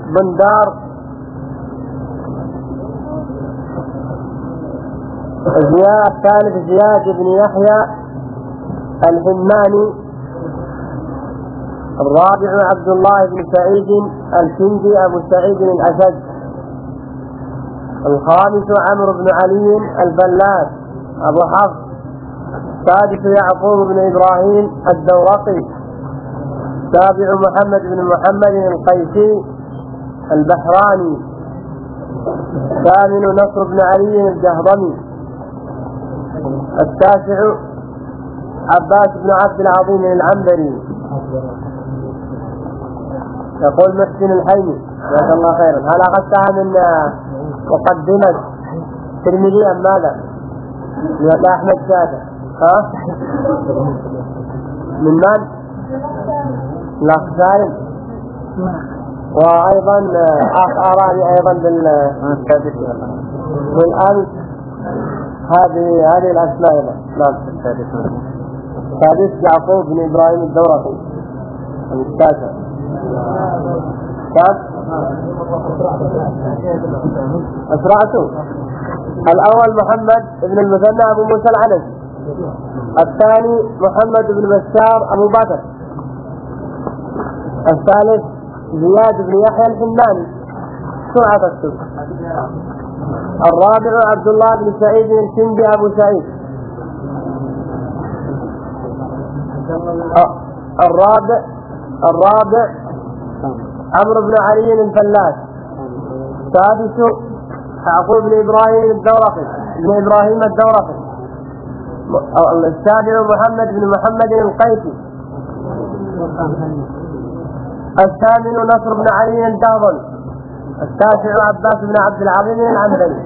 بندار الثالث زياد بن يحيى الحماني. الرابع عبد الله بن سعيد الكندي أبو سعيد الأسد. الخامس عمرو بن علي البلاس أبو حفص. السادس يعقوب بن إبراهيم الدورقي. السابع محمد بن محمد القيسي البحراني. الثامن نصر بن علي الجهضمي. التاسع عباس بن عبد العظيم العنبري. يقول محسن الحيمي جزاك الله خيرا: هل أخذتها من مقدمة الترمذي أم ماذا؟ من أحمد شاكر. ها؟ من من؟ الأخ سالم. وأيضا أخ أراني أيضا بالأمس هذه الأسماء أيضا. نعم. السادس يعقوب بن إبراهيم الدورقي. التاسع أسرعته. الأول محمد بن المثنى أبو موسى العنزي. الثاني محمد بن بشار أبو بكر. الثالث زياد بن يحيى الحماني. سرعة السبع. الرابع عبد الله بن سعيد الكندي أبو سعيد. الرابع عمرو بن علي الفلاس. السادس يعقوب بن إبراهيم الدورقي. السابع محمد بن محمد القيسي. الثامن نصر بن علي الجهضمي. التاسع عباس بن عبد العظيم العنبري.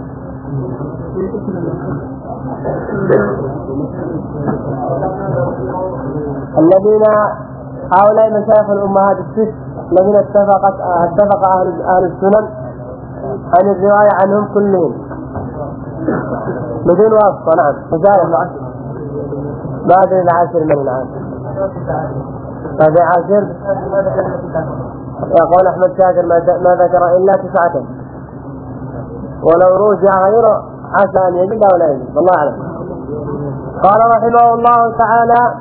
الذين هؤلاء مشايخ الأمهات الست الذين اتفق أهل السنن عن الرواية عنهم كلهم بدون واسطة. نعم. مشايخ ما أدري العاشر من العام. هذا عاشر. يقول أحمد شاكر ما ذكر إلا 9، ولو رجع غيره عسى أن يجد أو لا يجد، والله أعلم. قال رحمه الله تعالى: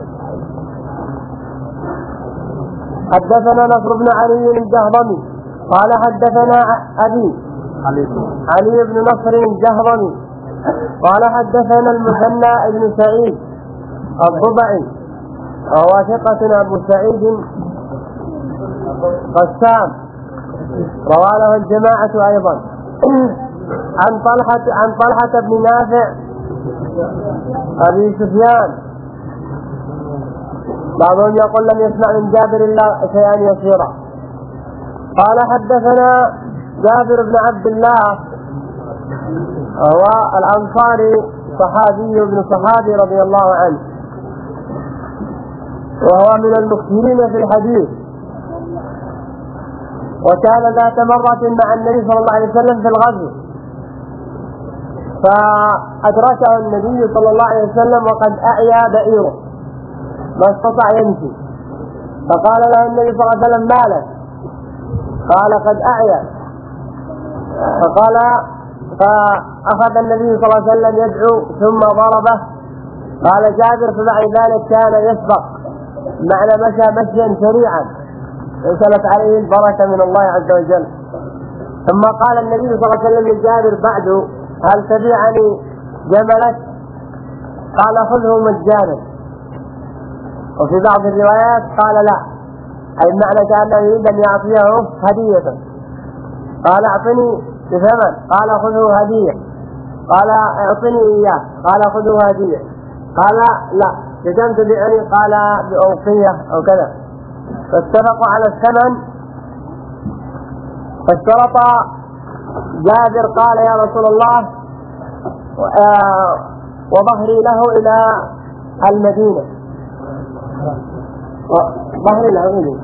حدثنا نصر بن علي الجهضمي قال حدثنا أبي علي بن نصر الجهضمي قال حدثنا المثنى بن سعيد الضبعي وهو ثقة أبو سعيد قسام روى له الجماعة أيضا. عن طلحة بن نافع أبي سفيان. بعضهم يقول لم يسمع من جابر إلا شيئا يسيرا. قال حدثنا جابر بن عبد الله هو الأنصاري صحابي ابن صحابي رضي الله عنه، وهو من المكثرين في الحديث، وكان ذات مرة مع النبي صلى الله عليه وسلم في الغزو، فأدركه النبي صلى الله عليه وسلم وقد أعيا بئيره ما استطاع يمشي، فقال له النبي صلى الله عليه وسلم: ما لك؟ قال: قد أعيا. فأخذ النبي صلى الله عليه وسلم يدعو ثم ضربه. قال جابر: فبعد ذلك كان يسبق معنا، مشى مشيا سريعا وصلت عليه البركة من الله عز وجل. ثم قال النبي صلى الله عليه وسلم لجابر بعده: هل تبيعني جملك؟ قال: خذه مجانا. وفي بعض الروايات قال: لا، أي معنى كأنه يريد أن يعطيه هدية. قال: أعطني بثمن. قال: خذه هدية. قال: أعطني إياه. قال: خذه هدية. قال: لا، بكم تبيعني؟ قال: بأوقية أو كذا. فاتفقوا على الثمن. فاشترط جابر قال: يا رسول الله، وظهري له إلى المدينة، ظهري له،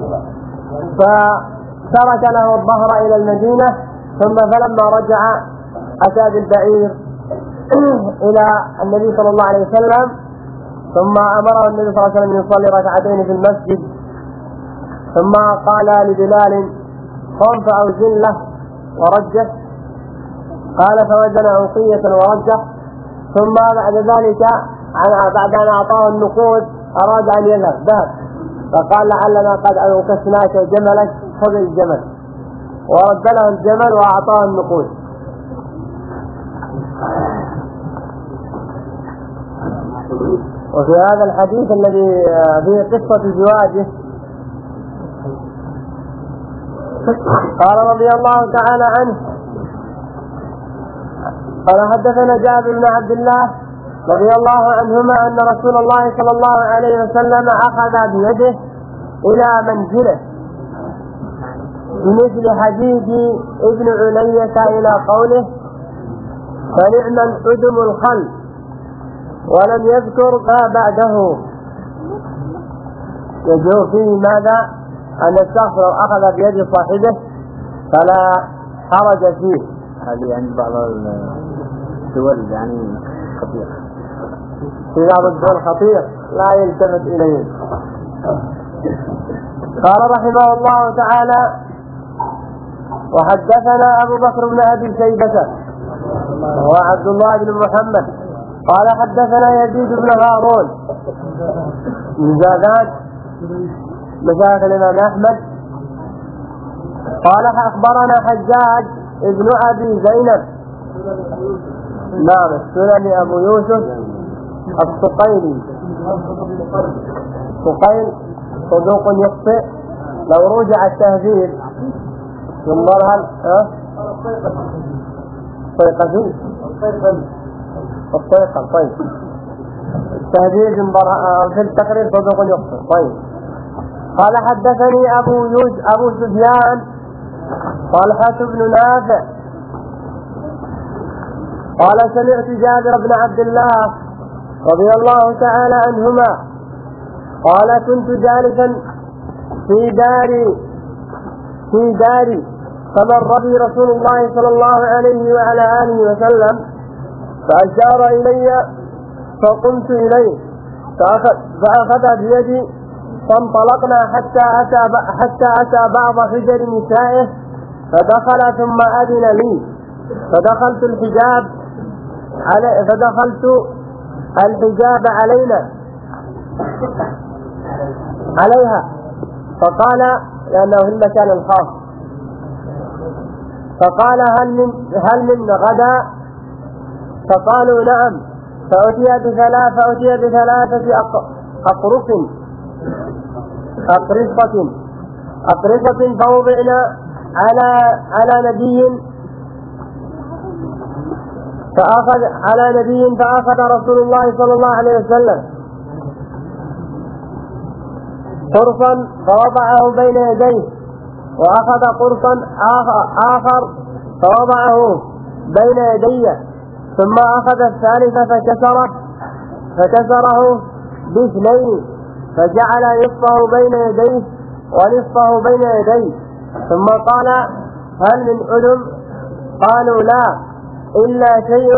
فترك له الظهر إلى المدينة. ثم فلما رجع أتى بالبعير إلى النبي صلى الله عليه وسلم، ثم أمره النبي صلى الله عليه وسلم أن يصلي ركعتين في المسجد. ثم قال لبلال: خنف أو زلة ورجح. قال فوزن أوقية ورجح. ثم بعد ذلك بعد أن أعطاه النقود أراد أن يذهب فقال لعلنا قد أوكسناك جملك خذ الجمل، ورد له الجمل وأعطاه النقود. وفي هذا الحديث الذي فيه قصة زواجه قال رضي الله تعالى عنه قال حدثنا جابر بن عبد الله رضي الله عنهما أن رسول الله صلى الله عليه وسلم أخذ بيده إلى منزله بمثل حديث ابن علية إلى قوله فنعم الأدم الخل، ولم يذكر ما بعده. يجوز فيه ماذا؟ أن الشخص لو أخذ بيد صاحبه فلا حرج فيه. هذه يعني بعض الدول يعني خطير، في بعض الدول خطير لا يلتفت إليه. قال رحمه الله تعالى وحدثنا أبو بكر بن أبي شيبة وعبد الله بن محمد قال حدثنا يزيد بن هارون مزادات مشايخ الإمام أحمد قال أخبرنا حجاج ابن أبي زينب نعم السلمي أبو يوسف السقيلي سقيل صدوق يخطئ لو رجع التهذيب ينظرها الطيقة طيب التهذيب ينظرها في التقرير صدوق يخطئ. طيب قال حدثني أبو سفيان طلحة بن نافع قال سمعت جابر بن عبد الله رضي الله تعالى عنهما قال كنت جالسا في داري فمر بي رسول الله صلى الله عليه وعلى آله وسلم فأشار إلي فقمت إليه فأخذ بيدي فانطلقنا حتى أتى بعض حجر نسائه فدخل ثم أذن لي فدخلت الحجاب عليها فقال لأنه في المكان الخاص فقال هل من غدا فقالوا نعم فأتي بثلاثة أقرصة فوضعنا على نبي فأخذ رسول الله صلى الله عليه وسلم قرصا فوضعه بين يديه وأخذ قرصا آخر فوضعه بين يديه ثم أخذ الثالث فكسره باثنين فجعل نصفه بين يديه ونصفه بين يديه ثم قال هل من أدم؟ قالوا لا إلا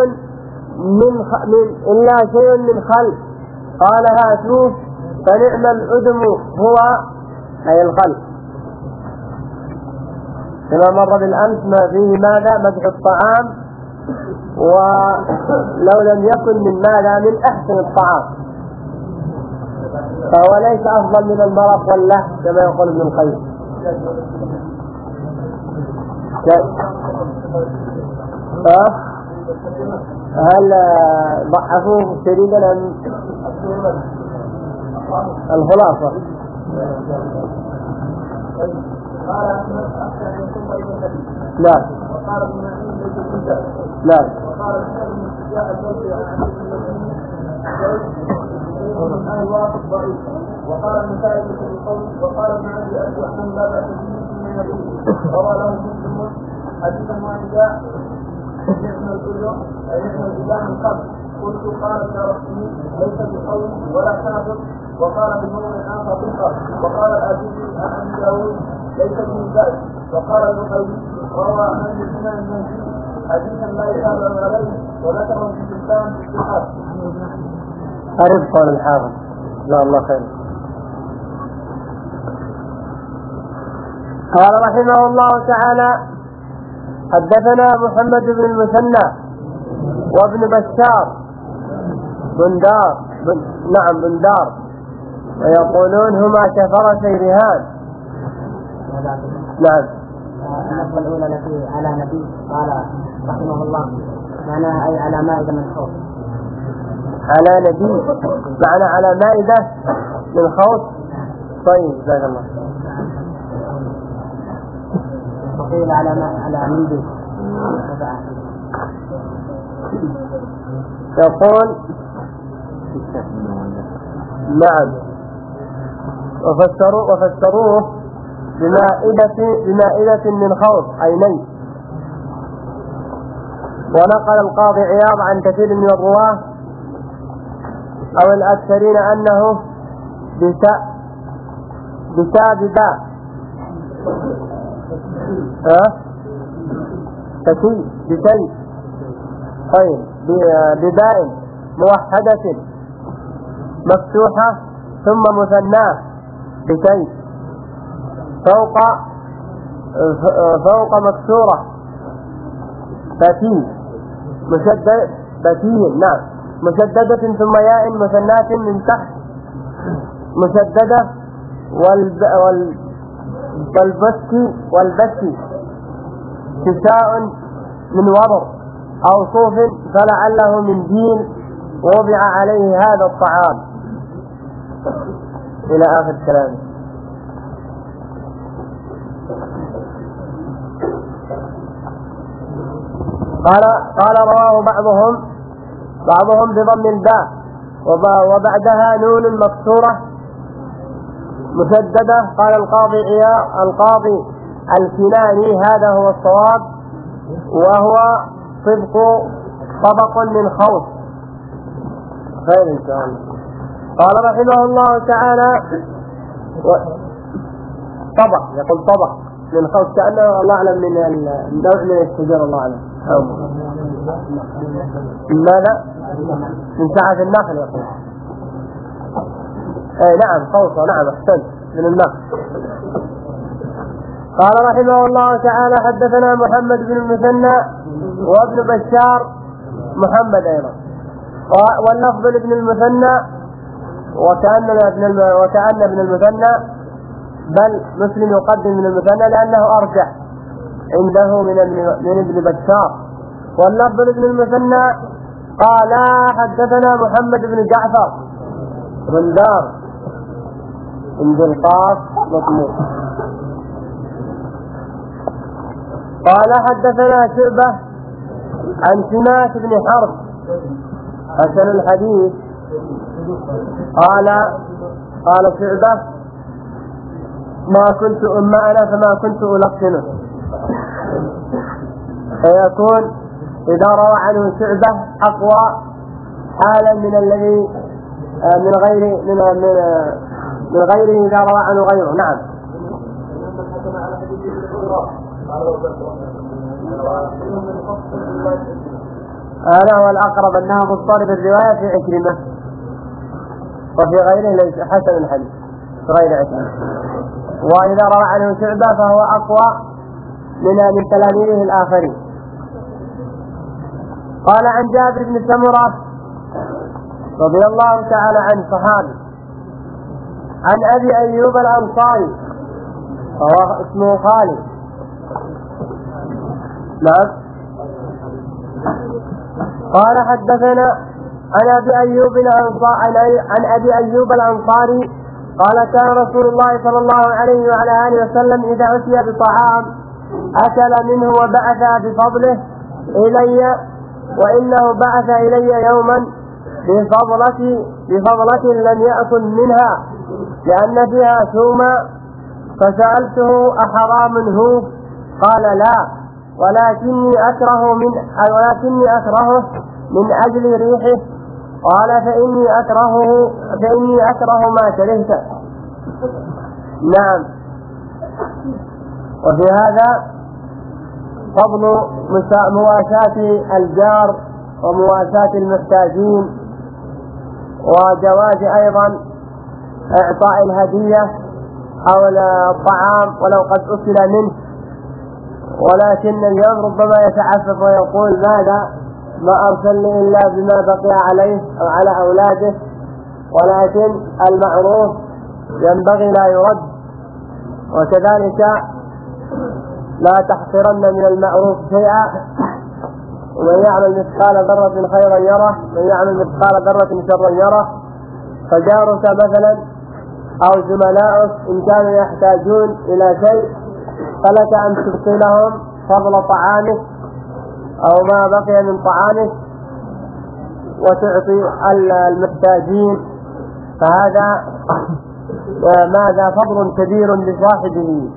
شيء من خل. قال هاتوه فنعم الأدم هو أي الخل. كما مر بالأمس ما فيه ماذا مدح الطعام ولو لم يكن من ماذا من أحسن الطعام فهو ليس أفضل من المرق واللحم كما يقول ابن القيم. هل ضعفوه شديدا أم الخلاصة؟ لا لا وقال النسائي في القول وقال ابن عبد الرحمن لا بأس به روى له مسلم حديثا واحدا يحمل الكل يحمل الإله من قبل قلت قال الدارقطني ليس بقول ولا كافر وقال بنوع آخر بالقر وقال الآجوري عن أبي داود ليس بمزاج وقال البخاري روى عن الإمام المنزلي حديثا لا يتابع عليه وذكره في الإسلام في الصحابة. أعرف قول الحافظ لا الله خير. قال رحمه الله تعالى: حدثنا محمد بن المثنى وابن بشار بندار ويقولون هما كفرسي رهان. نعم. النقطة الأولى التي على نبي قال رحمه الله معناها أي على مائدة من خوف. على نبي معنى على مائدة من خوف. طيب جزاك الله. وقيل على نبي. يقول نعم وفسروه بمائدة من خوف عينين. ونقل القاضي عياض عن كثير من الرواه أو الأكثرين أنه بتاء باء بتي طيب بباء موحدة مفتوحة ثم مثناه بتي فوق مكسورة بتي مشدد بتي نعم مشددة ثم ياء مثناة من تحت مشددة والبسي كساء من وبر أو صوف فلعله من دين وضع عليه هذا الطعام إلى آخر كلامه. قال رواه بعضهم بضم الباء وبعدها نون مكسورة مسددة. قال القاضي الكناني هذا هو الصواب وهو طبق من خوف. خير إن شاء الله. قال رحمه الله تعالى يقول طبق من خوف كأنه الله أعلم من النوع من الشجر الله أعلم. ماذا؟ من ساعة النخل يقول. نعم خوفه نعم أحسنت من النخل. قال رحمه الله تعالى: حدثنا محمد بن المثنى وابن بشار محمد أيضا واللفظ لابن المثنى وكأن ابن المثنى بل مسلم يقدم من المثنى لأنه أرجح عنده من ابن بشار. واللفظ لابن المثنى قال: حدثنا محمد بن جعفر بندار عند القاف مطموس. قال: حدثنا شعبة عن سماك بن حرب حسن الحديث قال شعبة: ما أنا فما كنت ألقنه. فيكون إذا روى عنه شعبة أقوى حالا من الذي من غيره إذا روى عنه غيره. نعم. هذا هو الأقرب أنه مضطرب الرواية في عكرمة وفي غيره ليس حسن الحديث في غير عكرمة. وإذا روى عنه شعبة فهو أقوى من تلاميذه الآخرين. قال: عن جابر بن سمرة رضي الله تعالى عنه صحابي عن أبي أيوب الأنصاري وهو اسمه خالد. نعم. قال: حدثنا عن أبي أيوب الأنصاري قال: كان رسول الله صلى الله عليه وعلى آله وسلم إذا أتي بطعام أكل منه وبعث بفضله إلي، وإنه بعث إلي يوما بفضلة لم يأكل منها لأن فيها ثوما، فسألته: أحرام هو؟ قال: لا، ولكني أكرهه من أجل ريحه. قال: فإني أكره ما كرهت. نعم. وفي هذا فضل مواساة الجار ومواساة المحتاجين، وجواز أيضا إعطاء الهدية أو الطعام ولو قد أكل منه، ولكن اليوم ربما يتعفف ويقول ماذا ما أرسلني إلا بما بقي عليه أو على أولاده. ولكن المعروف ينبغي لا يرد، وكذلك لا تحقرن من المعروف شيئا، ومن يعمل مثقال ذرة خيرا يره ومن يعمل مثقال ذرة شرا يره. فجارك مثلا أو زملاؤك إن كانوا يحتاجون إلى شيء فلك أن تبقي لهم فضل طعامك أو ما بقي من طعامك وتعطي المحتاجين، فهذا ماذا فضل كبير لصاحبه.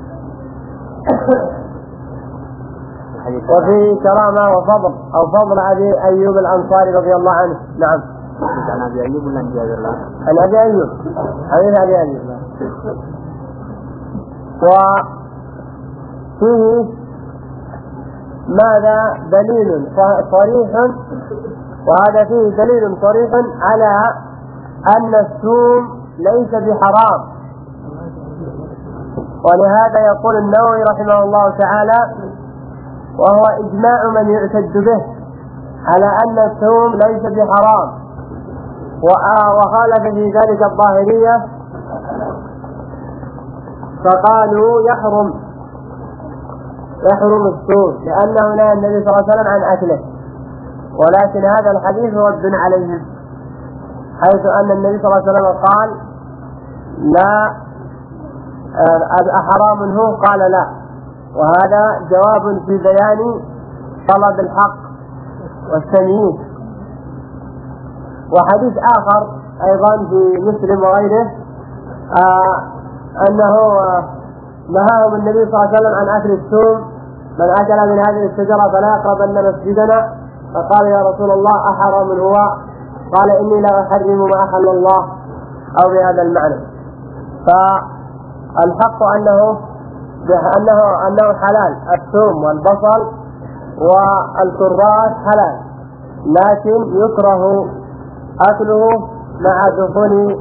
وفي كرامة وفضل أو فضل أبي أيوب الأنصاري رضي الله عنه. نعم. عن أبي أيوب ولا عن جابر؟ عن أبي أيوب، حديث أبي أيوب. وفيه ماذا دليل صريح، وهذا فيه دليل صريح على أن السوم ليس بحرام. ولهذا يقول النووي رحمه الله تعالى وهو إجماع من يعتد به على أن السوم ليس بحرام، وخالف في ذلك الظاهرية فقالوا يحرم السوم لأنه نهى النبي صلى الله عليه وسلم عن أكله. ولكن هذا الحديث رد عليهم، حيث أن النبي صلى الله عليه وسلم قال لا أحرام هو؟ قال لا. وهذا جواب في بيان طلب الحق والتمييز. وحديث آخر أيضا في مسلم وغيره أنه نهاهم النبي صلى الله عليه وسلم عن أكل السوم، من أكل من هذه الشجرة فلا يقربن مسجدنا. فقال يا رسول الله أحرام هو؟ قال إني لا أحرم ما أحل الله، أو بهذا المعنى. فالحق أنه حلال، الثوم والبصل والكراث حلال، لكن يكره أكله مع دخول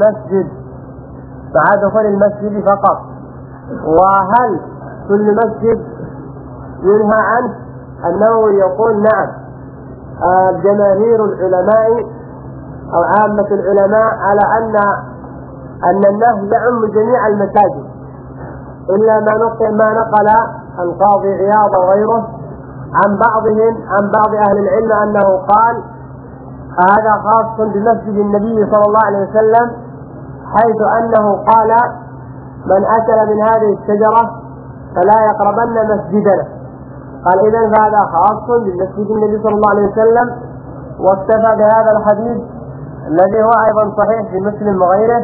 المسجد فقط. وهل كل مسجد ينهى عنه؟ النووي يقول نعم، جماهير العلماء أو عامة العلماء على أن النهي يعم جميع المساجد، إلا ما نقل القاضي عياض وغيره عن بعض أهل العلم أنه قال هذا خاص بمسجد النبي صلى الله عليه وسلم، حيث أنه قال من أكل من هذه الشجرة فلا يقربن مسجدنا. قال إذن هذا خاص بمسجد النبي صلى الله عليه وسلم، واكتفى بهذا الحديث الذي هو أيضا صحيح في مسلم وغيره.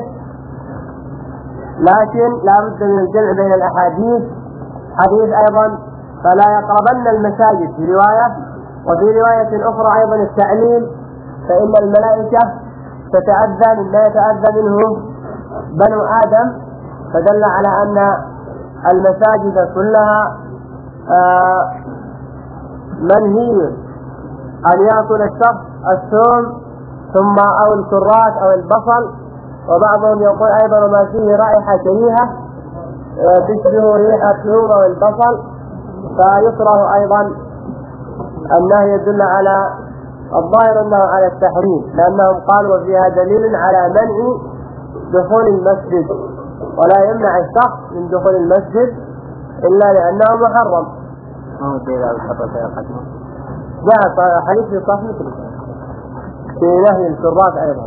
لكن لا بد من الجمع بين الأحاديث. حديث أيضا فلا يقربن المساجد في رواية، وفي رواية أخرى أيضا التعليل، فإن الملائكة تتأذى مما يتأذى منه بنو آدم، فدل على أن المساجد كلها منهي أن يأكل الشخص الثوم ثم أو الكراث أو البصل. وبعضهم يقول أيضا ما فيه رائحة كريهة تشبه ريحة الثوم أو البصل، فيكره أيضا. النهي يدل على الظاهر أنه على التحريم، لأنهم قالوا وفيها دليل على منع دخول المسجد، ولا يمنع الشخص من دخول المسجد إلا لأنه محرم. جاء حديث في صحيح مثل في نهي الكراث أيضا.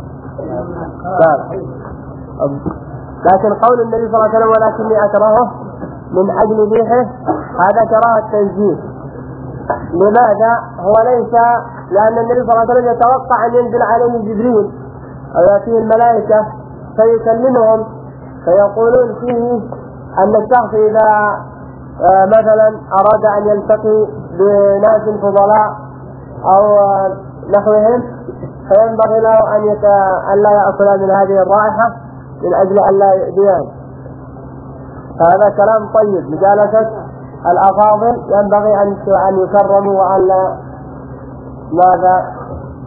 لكن قول النبي صلى الله عليه وسلم ولكني أكرهه من أجل ريحه، هذا كراهة تنزيه. لماذا؟ هو ليس لأن النبي صلى الله عليه وسلم يتوقع أن ينزل عليه جبريل أو يأتيه الملائكة فيكلمهم، فيقولون فيه أن الشخص إذا مثلا أراد أن يلتقي بناس فضلاء أو نحوهم فينبغي له أن لا يأكل من هذه الرائحة من أجل أن لا يؤذيهم. هذا كلام طيب. مجالسة الأفاضل ينبغي أن يكرموا وأن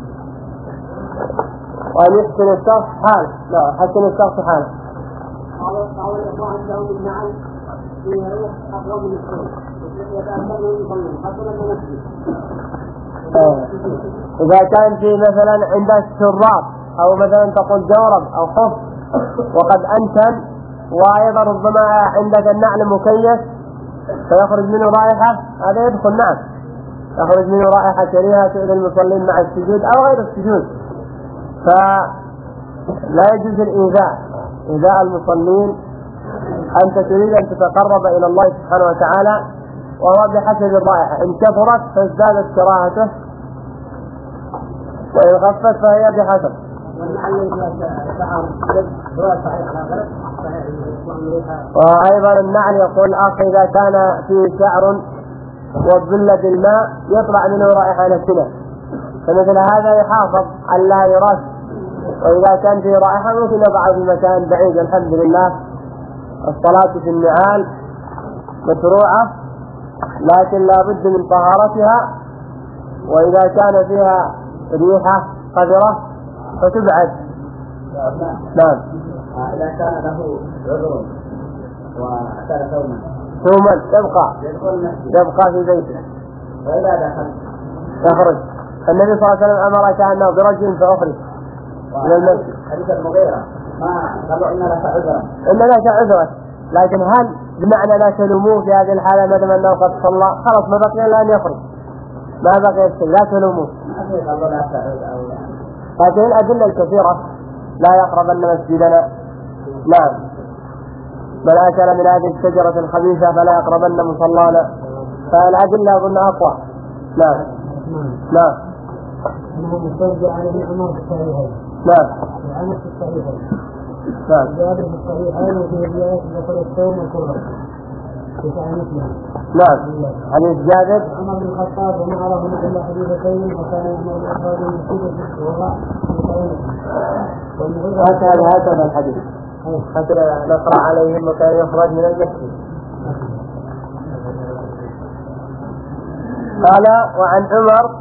وأن يحسن الشخص حال. لا، حسن الشخص حال. أو الإخوان عندهم النعل في ريح أقوى من الصوت يتأثرون يصلون حصل المسجد. إذا كان في مثلا عندك شراب أو مثلا تقول جورب أو خف وقد أنتن، وأيضا ربما عندك النعل مكيف فيخرج منه رائحة، هذا يدخل نعم، يخرج منه رائحة كريهة تؤذي المصلين مع السجود أو غير السجود، فلا يجوز إيذاء المصلين. أنت تريد أن تتقرب إلى الله سبحانه وتعالى، وهو بحسب الرائحة، إن كثرت فازدادت كراهته وإن خفت فهي بحسب. وأيضا النعل يقول الأخ إذا كان فيه شعر وبل بالماء يطلع منه رائحة نتنة، فمثل هذا يحافظ على لا يرش، وإذا كان فيه رائحة ممكن يضعه في مكان بعيد. الحمد لله الصلاة في النعال مشروعة، لكن لا بد من طهارتها، وإذا كان فيها ريحة قذرة فتبعد. نعم. إذا كان له عذر وأكل ثوما يبقى في بيته، وإذا دخل يخرج. النبي صلى الله عليه وسلم أمر كأنه برجل فأخرج من المسجد. حديث المغيرة ما قالوا إن لك عذرا، لكن هل بمعنى لا تلوموه في هذه الحالة ما دام أنه قد صلى خلاص ما بقي إلا أن يخرج، ما بقي الشيء، لا تلوموه. هذه الأدلة الكثيرة لا يقربن مسجدنا. نعم. من أكل من هذه الشجرة الخبيثة فلا يقربن مصلانا، فالأدلة أظن أقوى. نعم. نعم. عن ابن عمر في الصحيحين. نعم. عن في الصحيحين. نعم. جابر في الصحيحين وفي رواية ذكر الثوم والكرة. نعم. حديث جابر. عمر بن الخطاب وما له إلا حديثين وكان يأمر بالإخراج من المسجد والله هكذا الحديث حتى نقرأ عليهم وكان يخرج من المسجد. قال وعن عمر،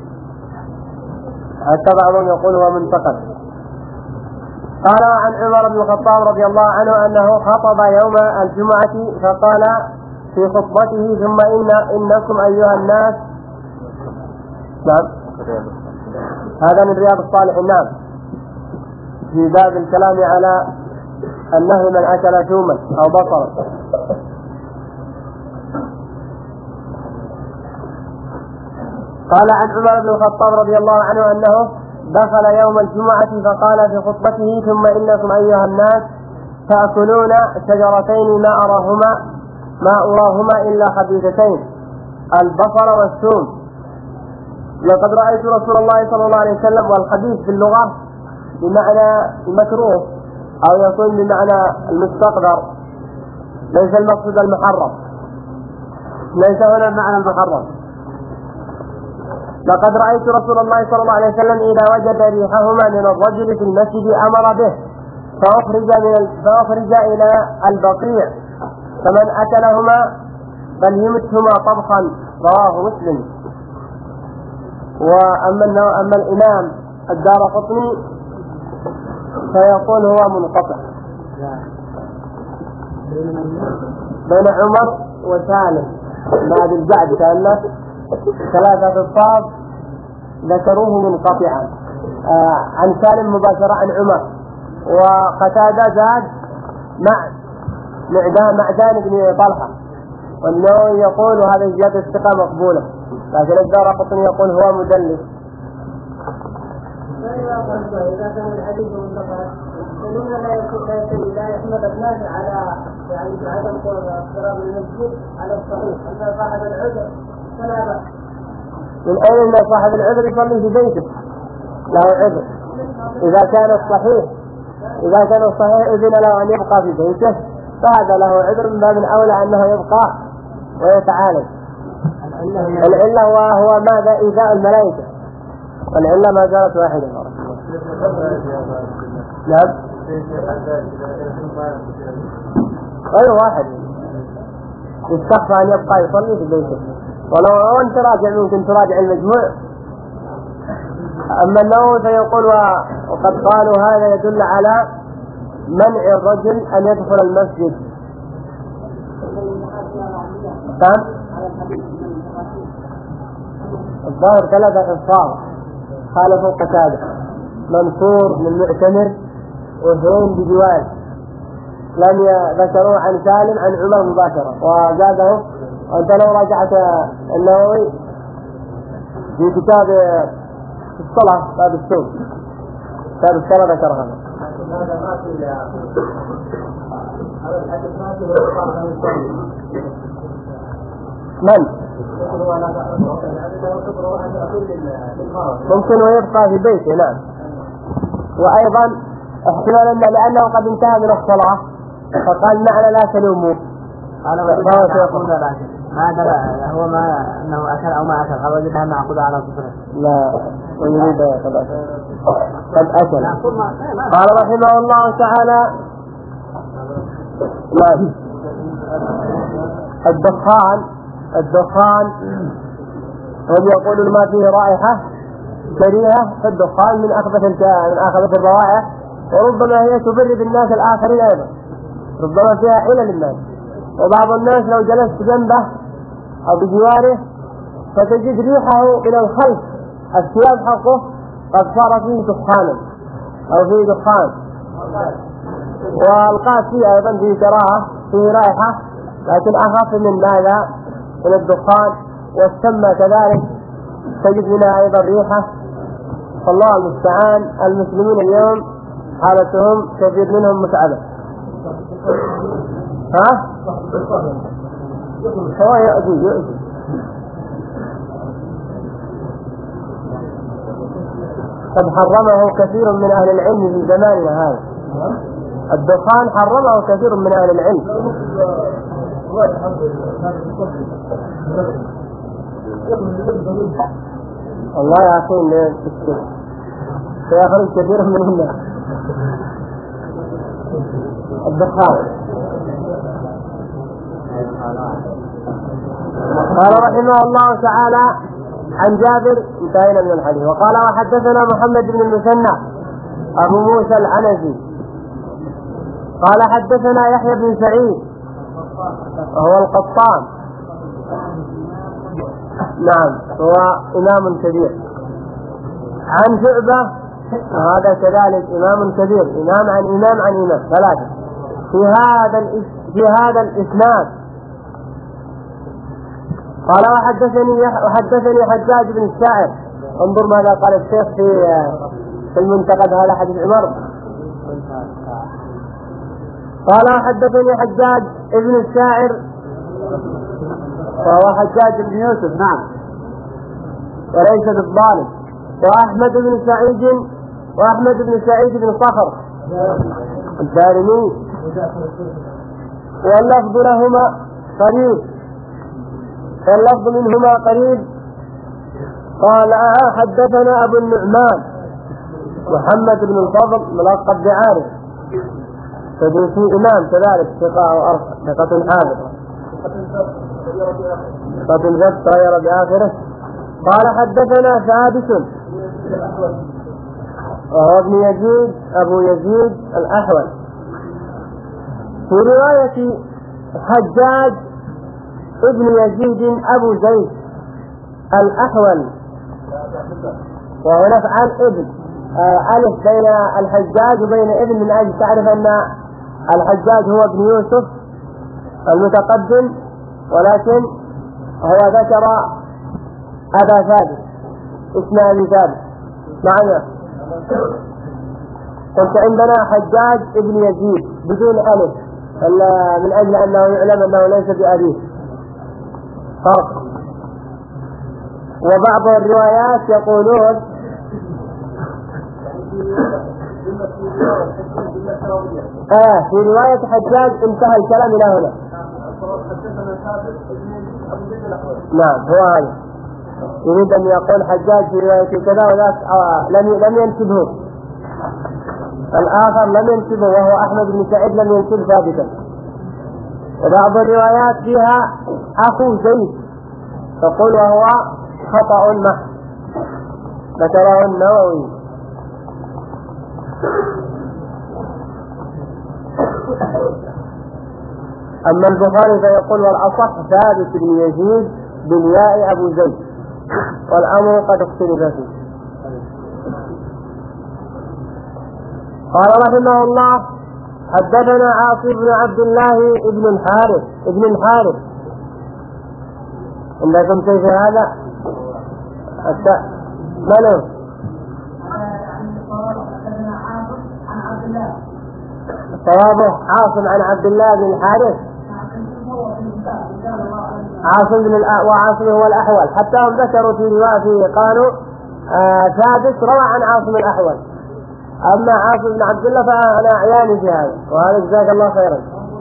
حتى بعضهم يقول هو منتقد، قال وعن عمر بن الخطاب رضي الله عنه أنه خطب يوم الجمعة فقال في خطبته ثم إنكم أيها الناس. نعم. هذا من رياض الصالحين. نعم. في باب الكلام على النهي من أكل ثوما أو بصرا. قال عن عمر بن الخطاب رضي الله عنه أنه دخل يوم الجمعة فقال في خطبته ثم إنكم أيها الناس تأكلون شجرتين ما أراهما إلا خبيثتين، البصر والثوم. لقد رأيت رسول الله صلى الله عليه وسلم، والخبيث في اللغة بمعنى المكروه أو يكون بمعنى المستقذر، ليس المقصود المحرم، ليس هنا المعنى المحرم. لقد رأيت رسول الله صلى الله عليه وسلم إذا وجد ريحهما من الرجل في المسجد أمر به فأخرج إلى البقيع، فمن أكلهما فليمتهما طبخا، رواه مسلم. وأما الإمام الدارقطني فيقول هو منقطع بين عمر وسالم بعد الجعد، كأنه ثلاثة الصاب ذكروه منقطعا، عن سالم مباشرة عن عمر، وقتادة زاد مع ذلك بن طلحة، والنووي يقول هذا زيادة الثقة مقبولة، لكن الدارقطني يقول هو مدلس. إذا كان الحديث منقطع فلما لا يحمل الناس على عدم اقتراب المسجد على الصحيح، أما صاحب العذر فلا بأس. من أين أن صاحب العذر يصلي في بيته؟ له عذر. إذا كان الصحيح إذن له أن يبقى في بيته فهذا له عذر، من باب الأولى أنه يبقى ويتعالج. العلة وهو ماذا؟ إيذاء الملائكة، والعلة ما زالت واحدة. نعم. غير واحد يستخفى أن يبقى يصلي في بيته، ولو أنت راجع ممكن تراجع المجموع. أما النووي فيقول وقد قالوا هذا يدل على منع الرجل أن يدخل المسجد. فهم؟ الظاهر ثلاثة أنصار خالفوا قتادة، منصور من المعتمر وهرين بجوال لم ذكروا عن سالم عن عمر مباشرة. وزاده أنت لو راجعت النووي في كتاب الصلاة باب الصوم كتاب الصلاة ذكر هذا. من؟ ممكن ويبقى في بيته. نعم. وأيضا احتمال أن لأنه قد انتهى من الصلاة فقال معنا لا تلوموا. هذا هو ما أنه أكل أو ما أكل قال وجدها معقودة على صفره. لا ويريد قد أكل. قال رحمه الله تعالى الدخان هم يقولون ما فيه رائحة كريهة، فالدخان من أخبث الروائح، وربما هي تبرد الناس الآخرين أيضا، ربما فيها علل للناس. وبعض الناس لو جلست جنبه أو بجواره فتجد ريحه من الخلف الثياب حقه قد صار فيه دخانا أو فيه دخان، والقاس فيه أيضا فيه كراهة فيه رائحة لكن أخف من ماذا؟ من الدخان. والسم كذلك تجد منها أيضا ريحة. فالله المستعان. المسلمين اليوم حالتهم كثير منهم متعبة. هو يؤذي قد حرمه كثير من أهل العلم في زماننا هذا. الدخان حرمه كثير من أهل العلم. الله يعطيهم سيخرج كثير منهم الدخان. قال رحمه الله تعالى عن جابر انتهينا من الحديث. وقال وحدثنا محمد بن المثنى أبو موسى العنزي قال حدثنا يحيى بن سعيد وهو القطان. نعم هو إمام كبير. عن شعبة هذا كذلك إمام كبير، إمام عن إمام عن إمام ثلاثة في هذا الإسناد. قال وحدثني حجاج بن الشاعر. انظر ماذا قال الشيخ في المنتقد هذا حديث عمر. قال وحدثني حجاج بن الشاعر وهو حجاج بن يوسف. نعم وليس بالظالم. وأحمد بن سعيد بن صخر الدارمي واللفظ لهما قريب، واللفظ منهما قريب. قال حدثنا أبو النعمان محمد بن الفضل ملقب بعارف فدوسي إمام كذلك ثقة حافظ غير بآخره. قال حدثنا ثابت وهو ابن يزيد أبو يزيد الأحول. في رواية حجاج ابن يزيد أبو زيد الأحول، وهنا فعل ابن ألف بين الحجاج وبين ابن من أجل تعرف أن الحجاج هو ابن يوسف المتقدم، ولكن هو ذكر أبا ثابت اسم أبي ثابت معنا. قلت عندنا حجاج ابن يزيد بدون ألف من أجل أنه يعلم أنه ليس بأبيه فرق. وبعض الروايات يقولون في رواية حجاج انتهى الكلام إلى هنا. نعم هو هذا يريد أن يقول حجاج في رواية كذا وذاك لم ينسبه، الآخر لم ينسبه وهو أحمد بن سعيد لم ينسب ثابتا. وبعض الروايات فيها أخو زيد تقول وهو خطأ محض ذكره النووي. أما البخاري فيقول والأصح ثابت بن يزيد بالياء أبو زيد، والأمر قد اختلف فيه. قال رحمه الله حدثنا عاصم بن عبد الله ابن الحارث عندكم شيء في هذا؟ من هو؟ صوابه عاصم عن عبد الله بن الحارث. وعاصم هو الأحول، حتى هم ذكروا في رواية قالوا ثابت روى عن عاصم الأحول، أما عاصم بن عبد الله فأنا أعياني في هذا، وهذا جزاك الله خيرا.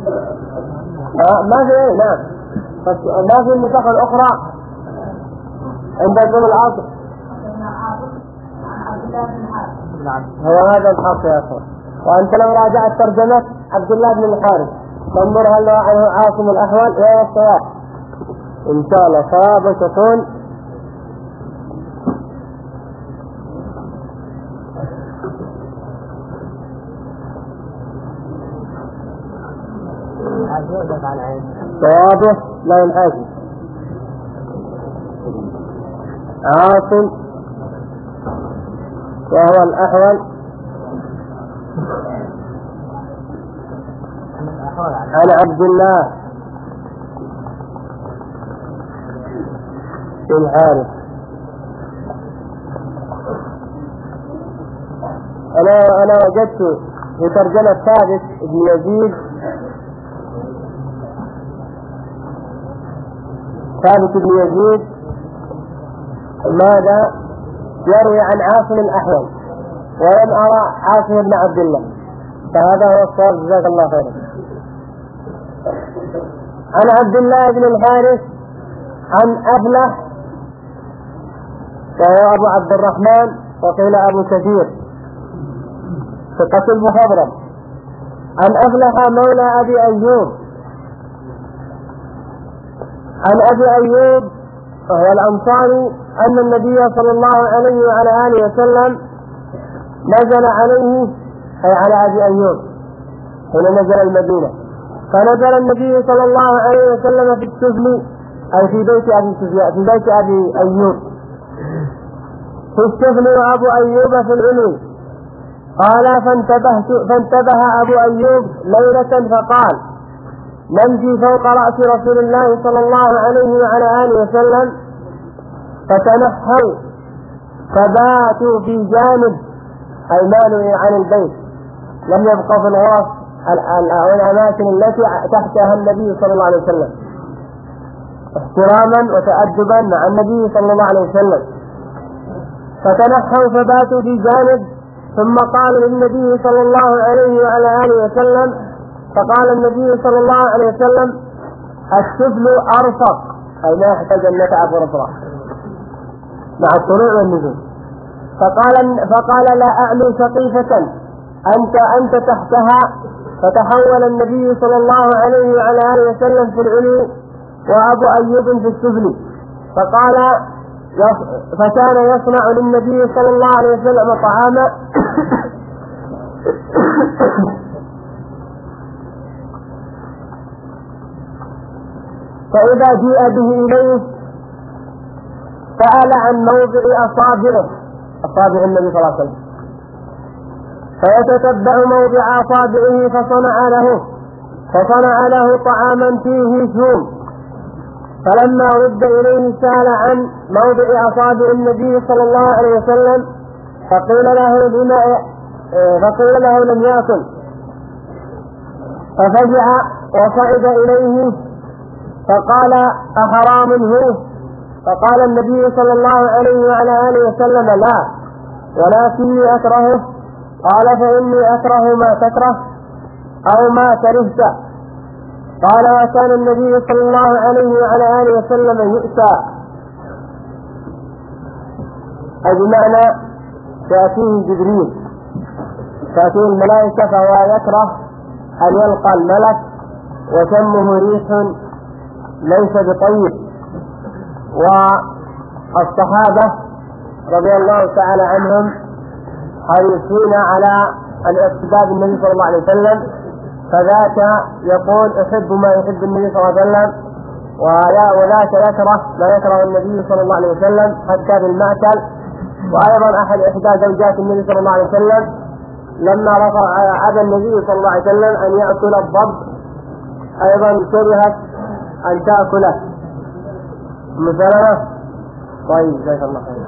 ما في نعم، ما في النسخ الأخرى عندكم الأصل هو هذا الحق يا أخوان. وأنت لو راجعت ترجمة عبد الله بن الحارث تنظر هل عنه عاصم الأحول وهو الصواب إن شاء الله. صواب تكون صوابه لا ينحاز عاصم وهو الأحول عن عبد الله بن الحارث. أنا وجدت في ترجمة ثابت بن يزيد ماذا يروي عن عاصم الأحول، ولم أرى عاصم بن عبد الله، فهذا هو الصواب جزاك الله خيرا. عن عبد الله بن الحارث عن أفلح وهو أبو عبد الرحمن وقيل أبو كثير ثقة المخضرم، عن أفلح مولى أبي أيوب عن أبي أيوب وهو الأنصاري أن النبي صلى الله عليه وعلى آله وسلم نزل عليه أي على أبي أيوب حين نزل المدينة، فنزل النبي صلى الله عليه وسلم في السفل أي في بيت أبي أيوب في السفل وأبو أيوب في العلو. قال فانتبه أبو أيوب ليلة فقال نمشي فوق رأس رسول الله صلى الله عليه وعلى آله وسلم، فتنحوا فباتوا في جانب أي مالوا عن البيت، لم يبقى في الغرف الأماكن التي تحتها النبي صلى الله عليه وسلم احتراما وتأدبا مع النبي صلى الله عليه وسلم. فتنحوا فباتوا في جانب، ثم قال للنبي صلى الله عليه وعلى آله وسلم، فقال النبي صلى الله عليه وسلم السفل أرفق أي لا يحتاج أن نتعب ونفرح مع الطلوع والنزول. فقال لا أعلو سقيفة أنت تحتها، فتحول النبي صلى الله عليه وعلى آله وسلم في العلو وأبو أيوب في السفل. فكان يصنع للنبي صلى الله عليه وسلم طعاما فإذا جيء به إليه سأل عن موضع أصابع النبي صلى الله عليه وسلم، فيتتبع موضع أصابعه فصنع له طعاما فيه ثوم. فلما رد إليه سأل عن موضع أصابع النبي صلى الله عليه وسلم، فقيل له لم يأكل، ففزع وصعد إليه فقال أحرام هو؟ فقال النبي صلى الله عليه وعلى آله وسلم لا، ولكني أكرهه. قال فإني أكره ما تكره أو ما كرهت. قال وكان النبي صلى الله عليه وعلى آله وسلم يؤتى، أي بمعنى تأتيه جبريل، تأتيه الملائكة، فهو يكره أن يلقى الملك وشمه ريح ليس بطيب. والصحابة رضي الله تعالى عنهم حريصين على الاقتداء بالنبي صلى الله عليه وسلم، فذاك يقول أحب ما يحب النبي صلى الله عليه وسلم، وذاك يكره ما يكره النبي صلى الله عليه وسلم حتى بالمأكل. وأيضا إحدى زوجات النبي صلى الله عليه وسلم لما أبى النبي صلى الله عليه وسلم أن يأكل الضب أيضا كرهت أن تأكله أم سلمة. طيب جزاك الله خير.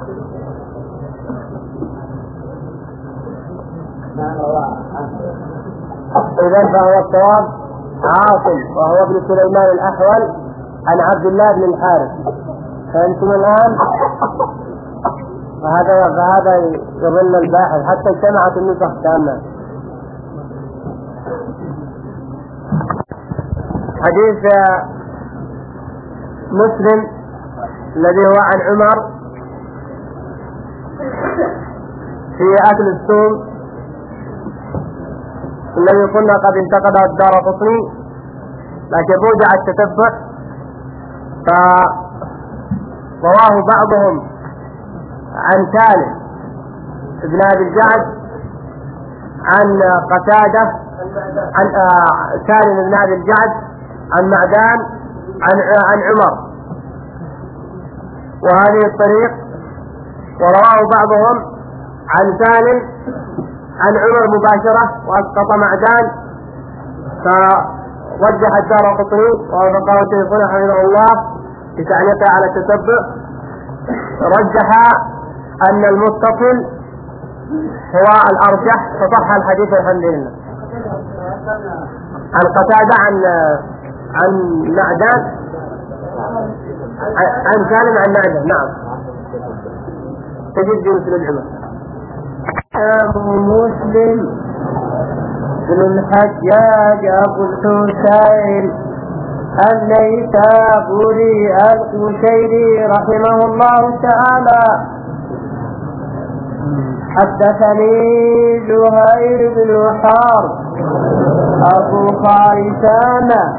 إذن فهو الصواب عاصم وهو ابن سليمان الأحول عن عبد الله بن الحارث. فأنتم الآن فهذا يظل الباحث حتى اجتمعت النسخ كاملة. حديث مسلم الذي هو عن عمر في أكل الثوم الذي قلنا قد انتقده الدارقطني لكن رجع التتبع فرواه بعضهم عن سالم ابن أبي الجعد عن قتادة عن سالم ابن أبي الجعد عن معدان عن عمر وهذه الطريق، ورواه بعضهم عن سالم عن عمر مباشرة وأسقط معدان، فرجح الدارقطني ووافقه شيخنا حفظه الله في تعليقه على التتبع، رجح أن المتصل هو الأرجح فصح الحديث الحمد لله. عن قتادة عن معدان عن سالم عن معدان. نعم تجد مثل العمر. مسلم بن الحجاج أبو الحسين النيسابوري القشيري رحمه الله تعالى حدثني زهير بن حرب أبو خارسانة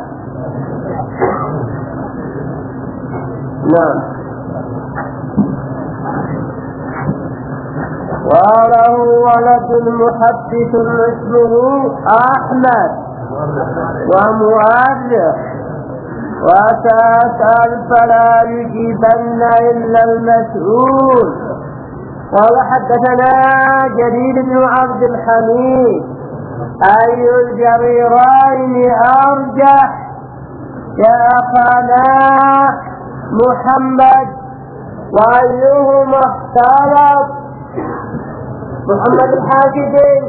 نعم وله ولد محدث اسمه أحمد ومؤرخ وتسأل فلا يجيبن إلا المسؤول. قال حدثنا جرير بن عبد الحميد أي الجريرين أرجح يا أخانا محمد وأيهما اختلف؟ محمد الحاجبي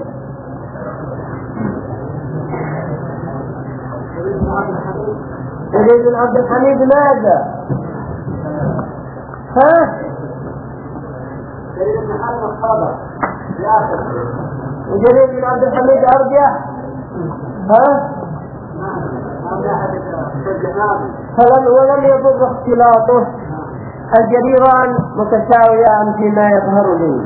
جرير بن عبد الحميد ماذا؟ جرير بن حرب الخبر وجرير بن عبد الحميد أرجح ولم يضر اختلاطه، الجريران متساويان فيما يظهر لي.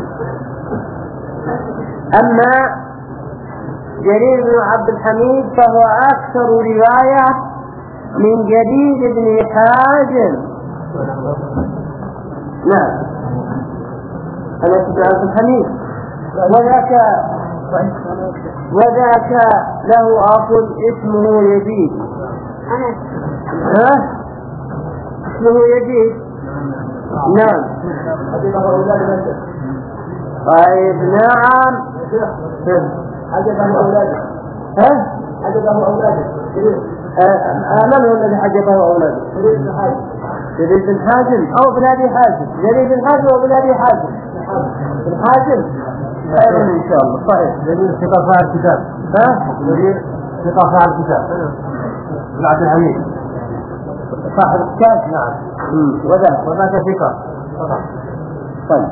أما جرير بن عبد الحميد فهو أكثر رواية من جرير بن حازم. نعم أنا بن عبد الحميد وذاك له أخ اسمه يزيد. اسمه يزيد. نعم طيب نعم حجبه أولاده. حجبه أولاده. من هو الذي حجبه أولاده؟ جرير بن حازم أو بن أبي حازم. جرير بن حازم أو بن أبي حازم. بن حازم خير إن شاء الله. صحيح. جرير ثقة صاحب الكتاب. جرير ثقة صاحب الكتاب. بن عبد الحميد صاحب الكتاب. نعم. وذاك ثقة. طيب.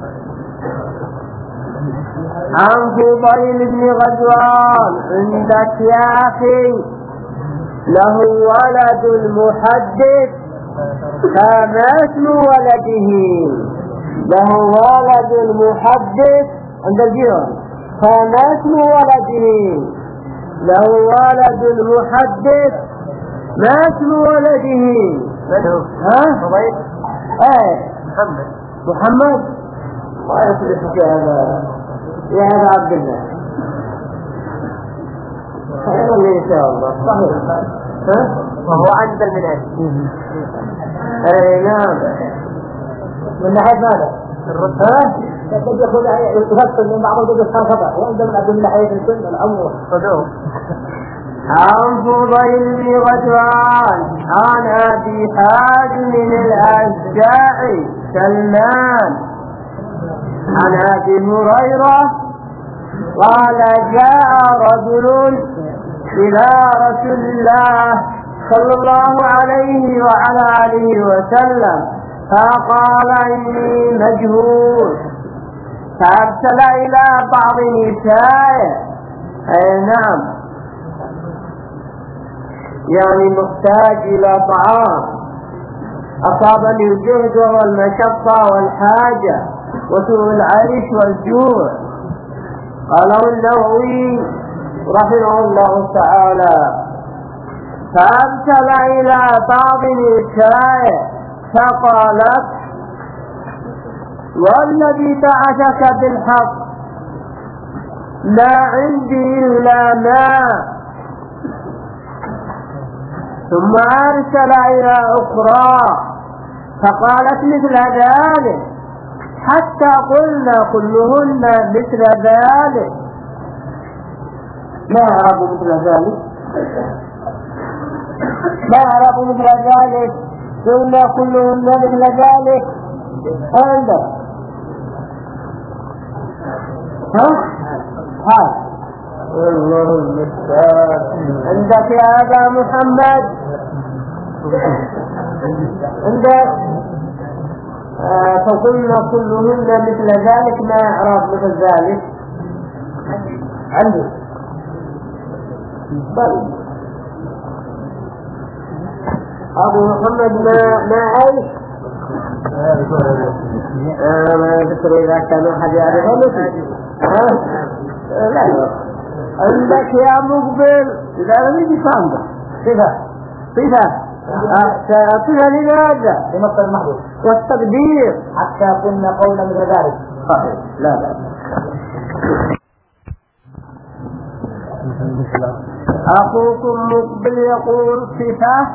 عن فضيل بن غزوان عندك يا أخي له ولد المحدث كما اسم ولده. له ولد المحدث عند الجيران كما اسم ولده. له ولد المحدث ما اسم ولده؟ فضيل محمد ما يصلح هذا يا هذا عبد الله. إن شاء الله صحيح. وهو عند المنهج. نعم. من ناحية ماذا؟ قد يفصل من بعض الجزء خطأ وعند من أدل ناحية الكل الأمر صدوق. عن فضيل بن غزوان عن أبي حازم الأشجعي سلمان عن أبي هريرة قال جاء رجل إلى رسول الله صلى الله عليه وعلى آله وسلم فقال إني مجهول فأرسل إلى بعض نسائه نعم يعني محتاج إلى طعام أصابني الجهد وهو المشقة والحاجة وسوء العيش والجوع. قاله النووي رحمه الله تعالى فأرسل إلى بعض نسائه فقالت والذي بعثك بالحق لا عندي إلا ماء. ثم أرسل إلى أخرى فقالت مثل ذلك حتى قلنا كلهن مثل ذلك. ما أعرف مثل ذلك ما أعرف مثل ذلك قلنا كلهن مثل ذلك. عندك ها الله المستعان. عندك يا أبا محمد عندك فقلنا كلهن مثل ذلك ما أعرف مثل ذلك عندي طيب أبو محمد ما عيش ما يذكر إذا كان أحد يعرفه لا عندك يا مقبل إذا لم يجي فانده صفة صفة لماذا لمصدر المحدود والتقدير حتى قلنا قولا مثل ذلك صحيح. لا أخوكم مقبل يقول صفة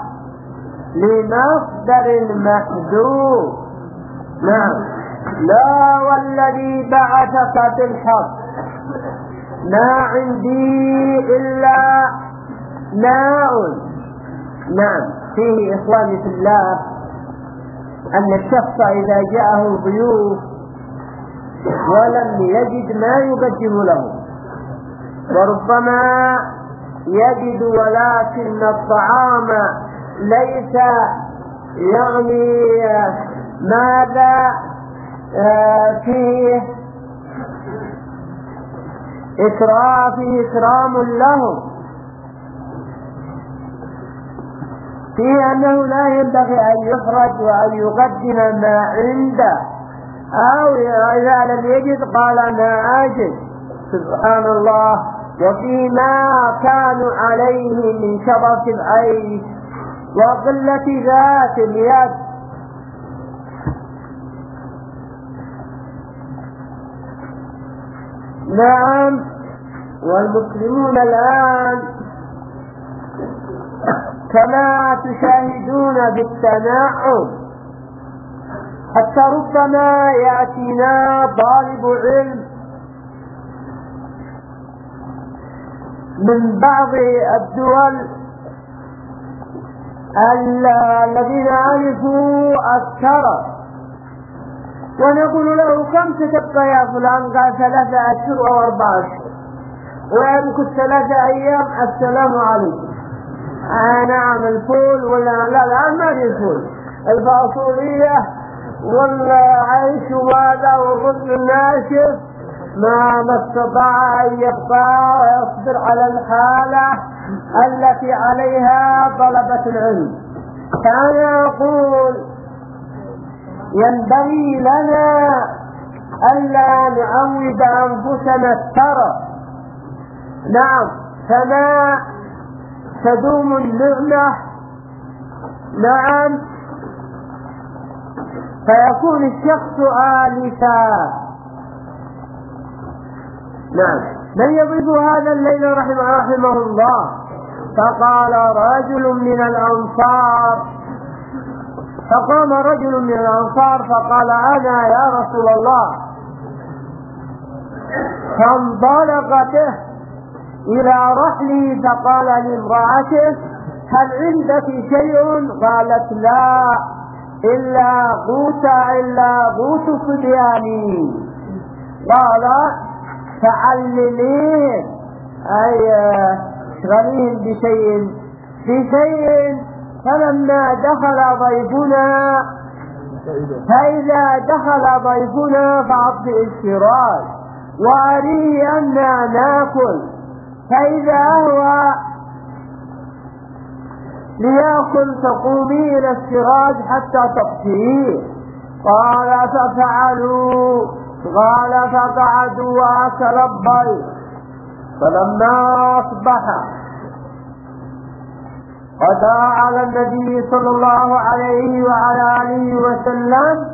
لمصدر محدود. نعم. لا والذي بعثك بالحق ما عندي إلا ماء. نعم. فيه إخواني في الله أن الشخص إذا جاءه ضيوف ولم يجد ما يقدم له وربما يجد ولكن الطعام ليس يعني ماذا فيه إكرام لهم فيه أنه لا ينبغي أن يخرج وأن يقدم ما عنده أو إذا لم يجد قال أنا أجد. سبحان الله. وفيما كانوا عليه من شرف العيش وقلة ذات اليد. نعم. والمسلمون الآن كما تشاهدون بالتناعم حتى ربما يأتينا طالب علم من بعض الدول الذين عرفوا الشرف ونقول له كم تتبقى يا فلان؟ قال 3 أشهر أو 4 أشهر ويمكث 3 أيام السلام عليكم. نعم الفول ولا لا ما في الفول الفاصولية والعيش وهذا والرز الناشف ما استطاع أن يبقى ويصبر على الحالة التي عليها طلبة العلم. كان يقول ينبغي لنا ألا نعود أنفسنا الترف. نعم. فما تدوم النعمة. نعم. فيكون الشخص آلفا. نعم. من يضيف هذا الليل رحمه الله؟ فقال رجل من الأنصار. فقام رجل من الأنصار فقال أنا يا رسول الله. فانطلق به إلى رحلي فقال لامرأته هل عندك شيء؟ قالت لا إلا قوت صبياني. قال فعللين أي اشغلين بشيء. فلما دخل ضيفنا فإذا دخل ضيفنا فأطفئ السراج وأريه أننا ناكل. فإذا هو ليأكل تقومي إلى السراج حتى تطفئيه. قال ففعلوا. قال فقعدوا وأكل الضيف. فلما أصبح غدا على النبي صلى الله عليه وعلى آله وسلم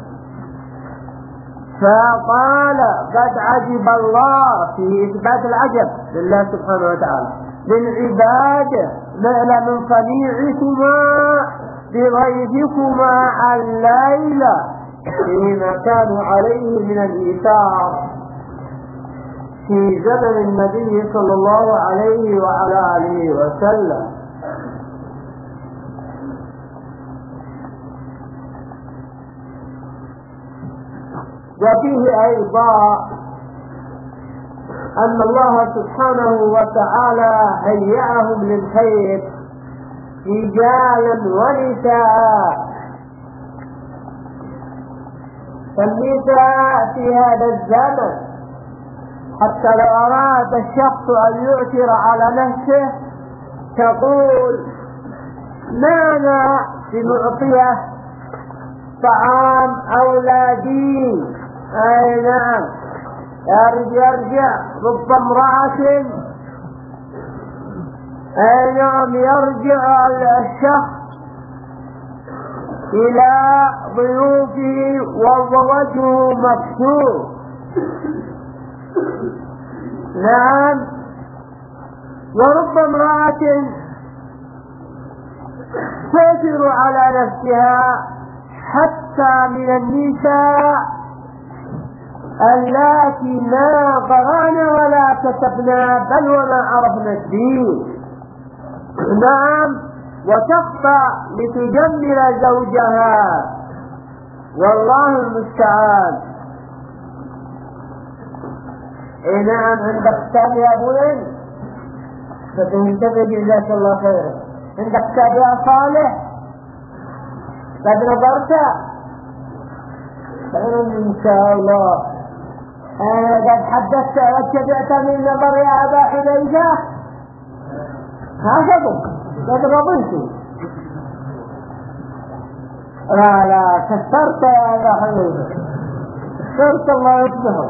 فقال قد عجب الله في إثبات العجب لله سبحانه وتعالى من عباده نأل من صنيعكما بضيفكما الليلة فيما كانوا عليه من الإيثار في زمن النبي صلى الله عليه وعلى آله وسلم. وفيه أيضا أن الله سبحانه وتعالى هيأهم للخير رجالا ونساء. فالنساء في هذا الزمن حتى لو أراد الشخص أن يؤثر على نفسه تقول ما أنا بمعطيه طعام أولادي. أي نعم يرجع رب امرأة. أي نعم يرجع الشخص إلى ضيوفه ووجهه مكسور. نعم ورب امرأة تؤثر على نفسها حتى من النساء اللاتي ما قرأنا ولا كتبنا بل وما عرفنا الدين. نعم وتخطأ لتجمل زوجها والله المستعان. نعم عندك كتاب يا ابوي فتنتبه جزاك الله خيرا. عندك كتاب يا صالح قد نظرت؟ إن شاء الله قد حدثت واتبعت من نظر يا أبا حذيفة هكذا قد رضيت. لا كسرت يا أبا حذيفة كسرت الله يصبحه.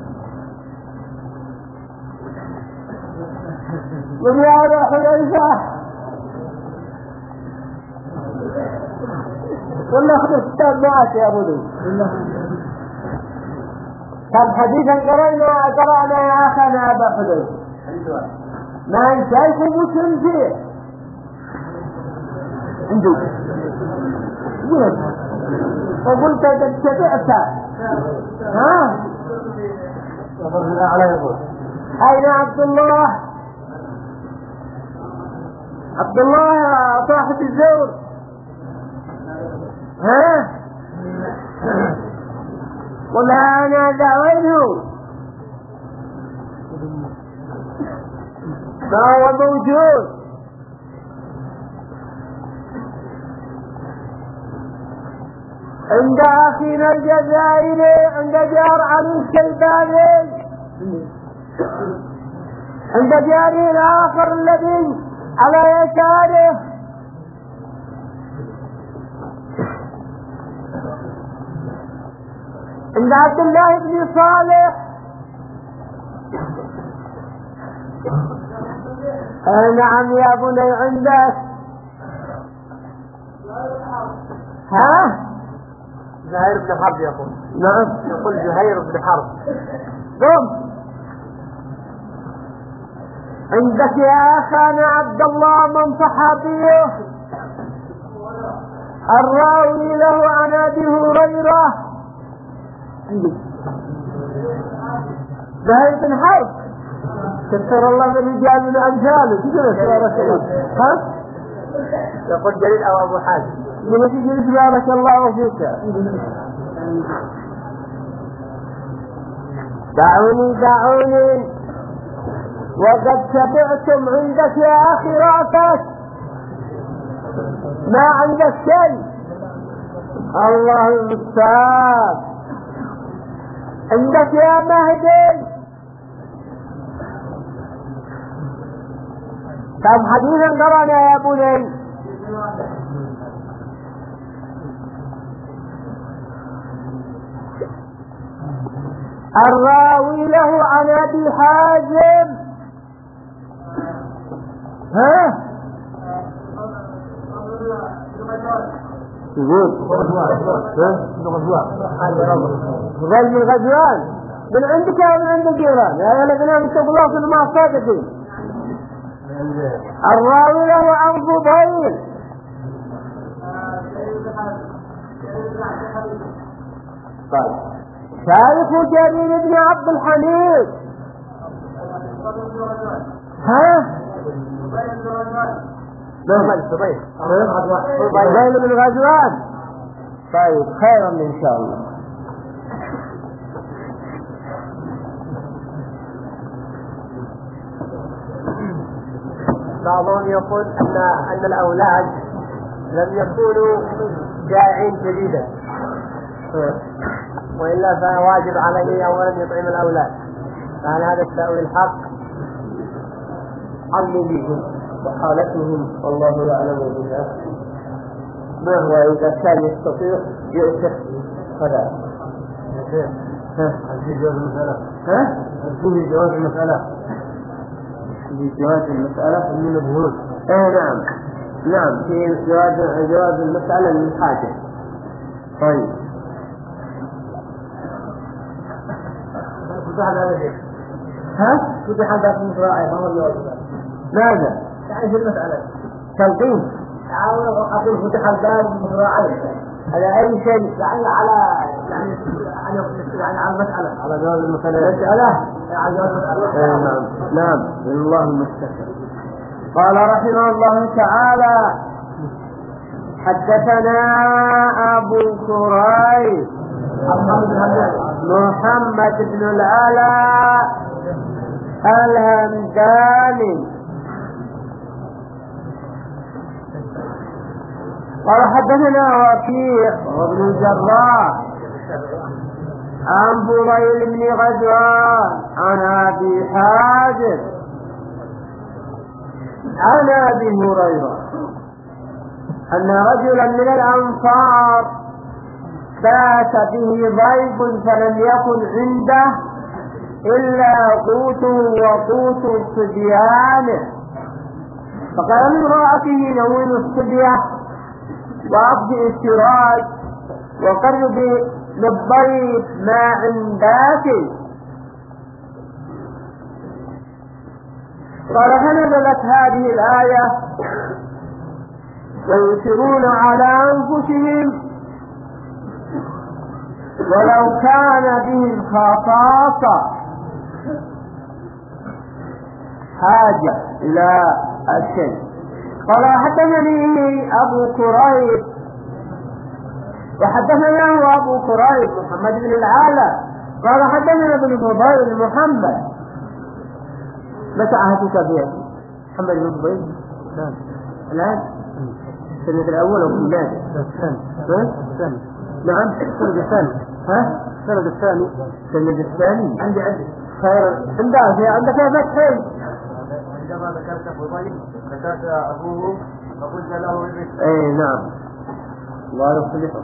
قل يا أبا حذيفة قل اخذ الكتاب معك يا ابو ذي. كم حديثا قرأنا يا أخنا أبا حذيفة ما أنت شايف مسلم فيه عنده وقلت قد تبعت ها أين عبد الله صاحب الزور ها قل أنا دعوته ما هو موجود. عند أخينا الجزائري عند جار علي الشيباني عند جاري الآخر الذي على يساره عند عبد الله بن صالح. نعم يا بني عندك ها زهير بن حرب يقول. نعم يقول زهير بن حرب. قم عندك يا أخانا عبد الله من صحابيه الراوي له عن أبي هريرة زهير بن حرب كثر الله من رجال من أمثاله ها؟ يقول جرير أو أبو حازم لما تجلس بارك الله فيك. دعوني وقد شبعتم عندك يا أخي رأسك ما عندك شيء. الله المستعان. عندك يا مهدي كم حديثا قرانا يا بني؟ الراوي له عن أبي حازم ها غزوان غزوان من عندك أو من عند الجيران يا الذين اتقوا الله في الماء الصادقين. الراوي له عن فضيل طيب شايف جرير بن عبد الحميد ها فضيل بن غزوان. طيب خيرا ان شاء الله. بعضهم يقول أن الأولاد لم يكونوا جائعين جديدا وإلا فواجب عليه أولا يطعم الأولاد. فهل هذا التأويل حق؟ علمهم وحالتهم والله يعلم بها. ما هو إذا كان يستطيع يؤتح فلا. في جواز المسألة. في جواز المسألة. في جواز المسألة من الجهود. نعم في جواز المسألة للحاجة. طيب فتح هذا في مصراعي ما هو الجواز. ماذا؟ يعني في المسألة تلقين تعاون وقبل فتح الباب في مصراعي على أي شيء يعني على على المسألة على جواز المسألة على جواز المسألة. نعم لله المستشفى. قال رحمه الله تعالى حدثنا أبو كريب محمد بن العلاء الهمداني قال حدثنا وكيع وابن الجراح عن فضيل بن غزوان عن أبي حازم عن أبي هريرة أن رجلا من الأنصار بات به ضيف فلم يكن عنده إلا قوته وقوت صبيانه فقال لامرأته نوين الصبية وأطفئ السراج وقربي للضيف ما عندك. قال فنزلت هذه الآية ويؤثرون على أنفسهم ولو كان بهم خصاصة حاجة إلى الشيء. قال حدثني أبو كريب وحدثنا أبو كريب محمد بن العالى قال حدثنا ابن فضيل محمد. متى عهدك بها محمد بن فضيل؟ الآن السنة الأول أو الثاني؟ نعم السنة الثاني. السنة الثاني عندي عندك فتحين. عندما ذكرت فضيل ذكرت أبوه فقلت له اي نعم الله يصلحه.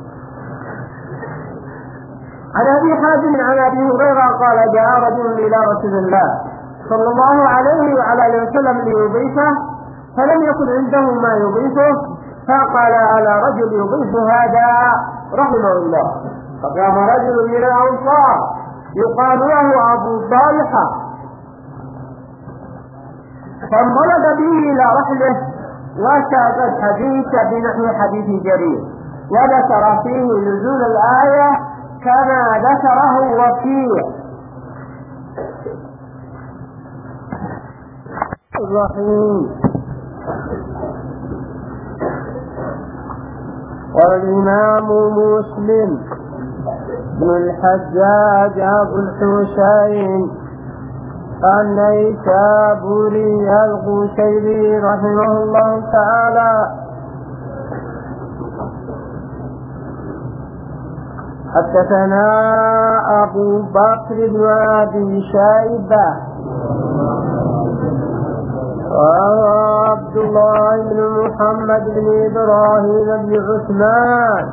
عن أبي حازم عن أبي هريرة قال جاء رجل إلى رسول الله صلى الله عليه وعلى آله وسلم ليضيفه فلم يكن عنده ما يضيفه فقال على رجل يضيف هذا رحمه الله. فقام رجل من الأنصار يقال له أبو طالحة فانطلق به إلى رحله وساق الحديث بنحو حديث جرير، وذكر فيه نزول الآية كما ذكره وكيع. الرحيم. والإمام مسلم بن الحجاج أبو الحسين النيسابوري القشيري رحمه الله تعالى حدثنا أبو بكر بن أبي شيبة وعبد الله بن محمد بن إبراهيم بن عثمان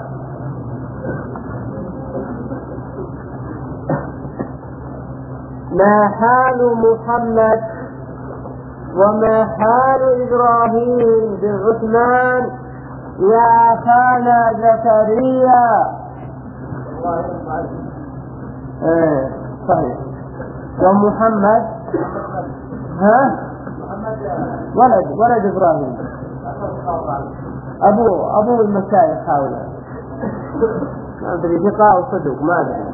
ما حال محمد وما حال إبراهيم بن عثمان يا أخانا زكريا؟ صحيح. ومحمد ولد إبراهيم أبو المشايخ هؤلاء ما أدري ثقة أو صدوق ما أدري.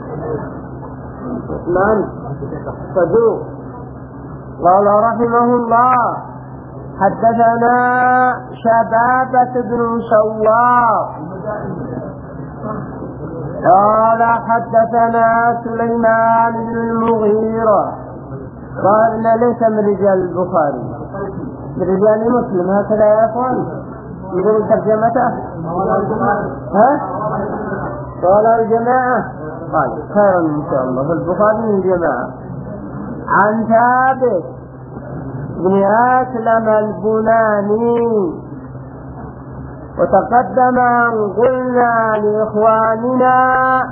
عثمان صدوق. قال رحمه الله حدثنا شبابة بن سوار قال حدثنا سليمان بن المغيرة قال ليس من رجال البخاري من رجال مسلم هكذا يا أخوان يقول ترجمته قال الجماعة قال خيرا إن شاء الله في البخاري من الجماعة عن ثابت بن أسلم البناني. وتقدم أن قلنا لإخواننا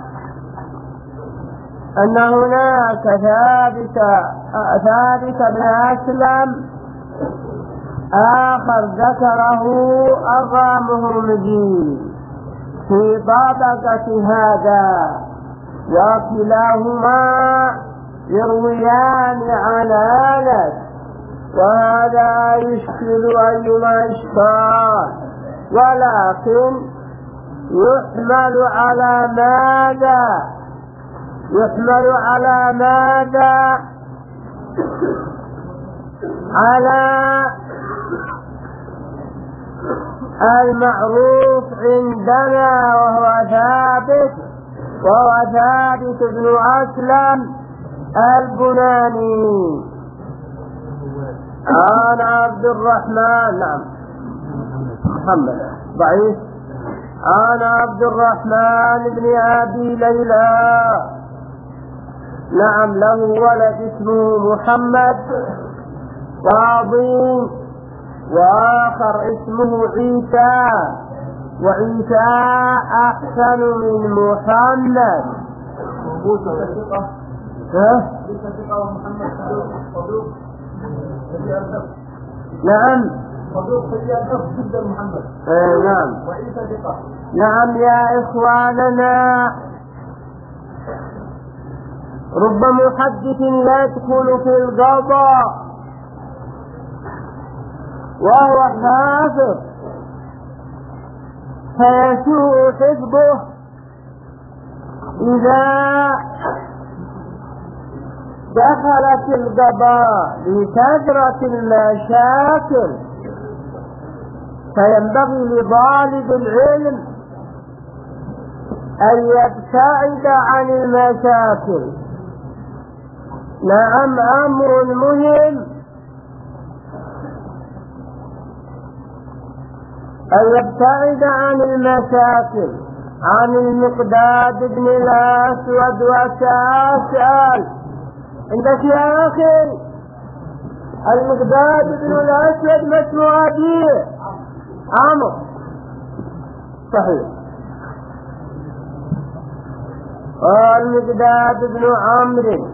أن هناك ثابت بن أسلم آخر ذكره الرامهرمجي في طبقة هذا، وكلاهما يرويان عن أنس، وهذا يشكل أيما إشكال، ولكن يحمل على ماذا؟ على المعروف عندنا وهو ثابت بن أسلم البناني عن عبد الرحمن محمد ضعيف عن عبد الرحمن بن أبي ليلى له ولد اسمه محمد قاضي، وآخر اسمه عيسى، وعيسى أحسن من محمد. نعم جدا محمد. نعم وعيسى ثقة. نعم يا إخواننا، رب محدث يدخل في القضاء وهو حافظ فيسوء حفظه إذا دخلت القضاء لكثرة المشاكل، فينبغي لطالب العلم أن يبتعد عن المشاكل. نعم أمر مهم أن يبتعد عن المشاكل. عن المقداد بن الأسود وسأسأل عندك يا أخي المقداد بن الأسود ما اسمه أبيه؟ عمرو صحيح. المقداد بن عمرو.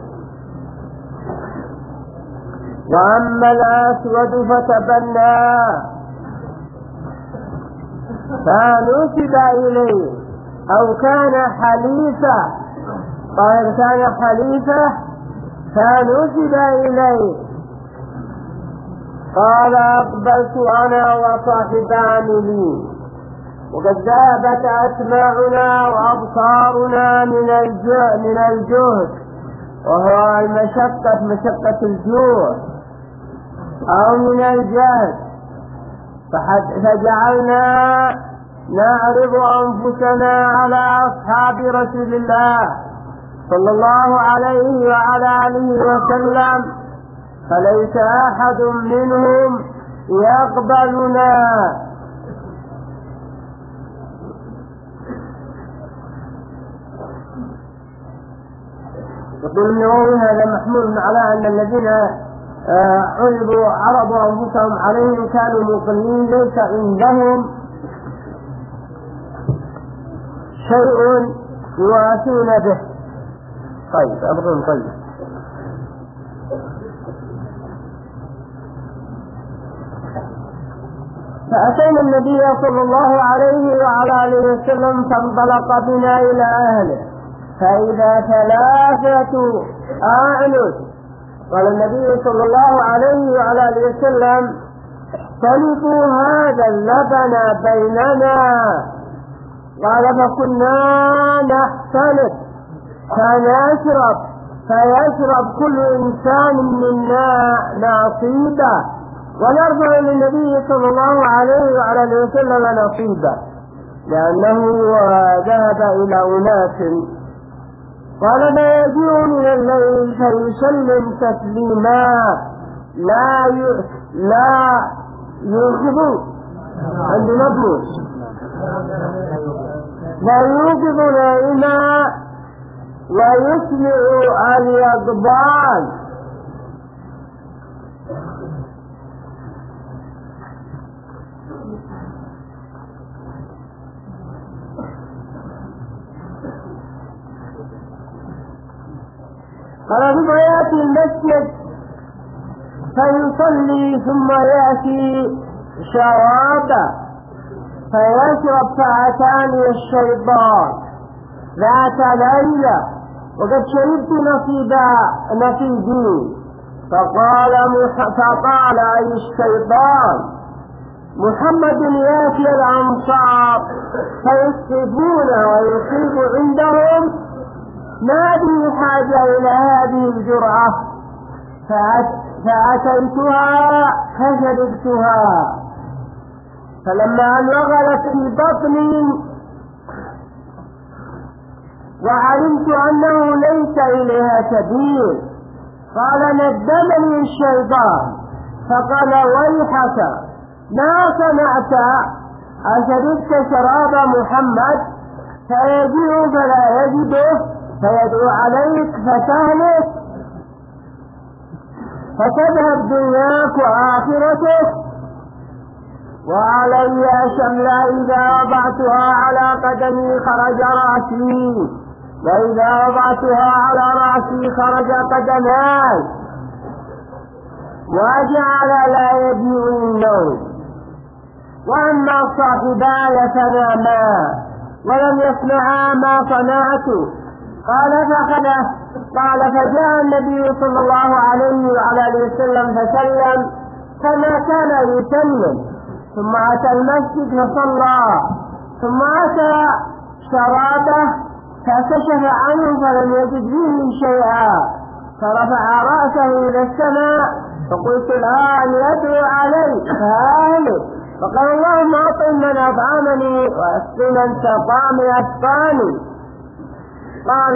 وأما الأسود فتبناه فنسب إليه أو كان حليفة، طيب كان حليفة فنسب إليه قال أقبلت أنا وصاحبان لي وقد ذهبت أسماعنا وأبصارنا من الجهد، وهو المشقة مشقة الجوع أو من الجهد، فجعلنا نعرض أنفسنا على أصحاب رسول الله صلى الله عليه وعلى آله وسلم، فليس أحد منهم يقبلنا. يقول النووي هذا محمول على أن الذين عرضوا أنفسهم عليهم كانوا مقلين ليس عندهم شيء يواسون به. طيب أبغى طيب. فأتينا النبي صلى الله عليه وعلى آله وسلم فانطلق بنا إلى أهله، فإذا 3 أعنز. قال النبي صلى الله عليه وعلى آله وسلم: احتلفوا هذا اللبن بيننا. قال فكنا نحتلف فيشرب كل إنسان منا نصيبه، ونرفع للنبي صلى الله عليه وعلى آله وسلم نصيبه، لأنه ذهب إلى أناس. قال فيجيء من الليل فيسلم تسليما لا يوقظ عند نبوس، لا يوقظ نائما ويسمع اليقظان. قال ثم يأتي المسجد فيصلي ثم يأتي شرابا فيشرب فأتاني الشيطان ذات ليلة وقد شربت نصيبي، فقال أي الشيطان: محمد يأتي الأنصار فيسقفون ويصيب عندهم، ما بي حاجة إلى هذه الجرعة. فأتيتها فشربتها، فلما أن وغلت في بطني وعلمت أنه ليس إليها سبيل، قال ندمني الشيطان فقال: ويحك، ما صنعت؟ أشربت شراب محمد؟ فيجيء فلا يجده فيدعو عليك فتهلك فتذهب دنياك وآخرتك، وعلي شملة إذا وضعتها على قدمي خرج رأسي، وإذا وضعتها على رأسي خرج قدماي، وجعل لا يبيع النوم. وأما صاحباي فناما ولم يسمعا ما صنعت. قال فجاء النبي صلى الله عليه وعلى آله وسلم فسلم كما كان يسلم، ثم أتى المسجد فصلى، ثم أتى شرابه فكشف عنه فلم يجد فيه شيئا، فرفع رأسه إلى السماء فقلت الآن يدعو علي فهالك، فقال: اللهم أطعم من أطعمني وأسقي من سقى من أسقاني. قال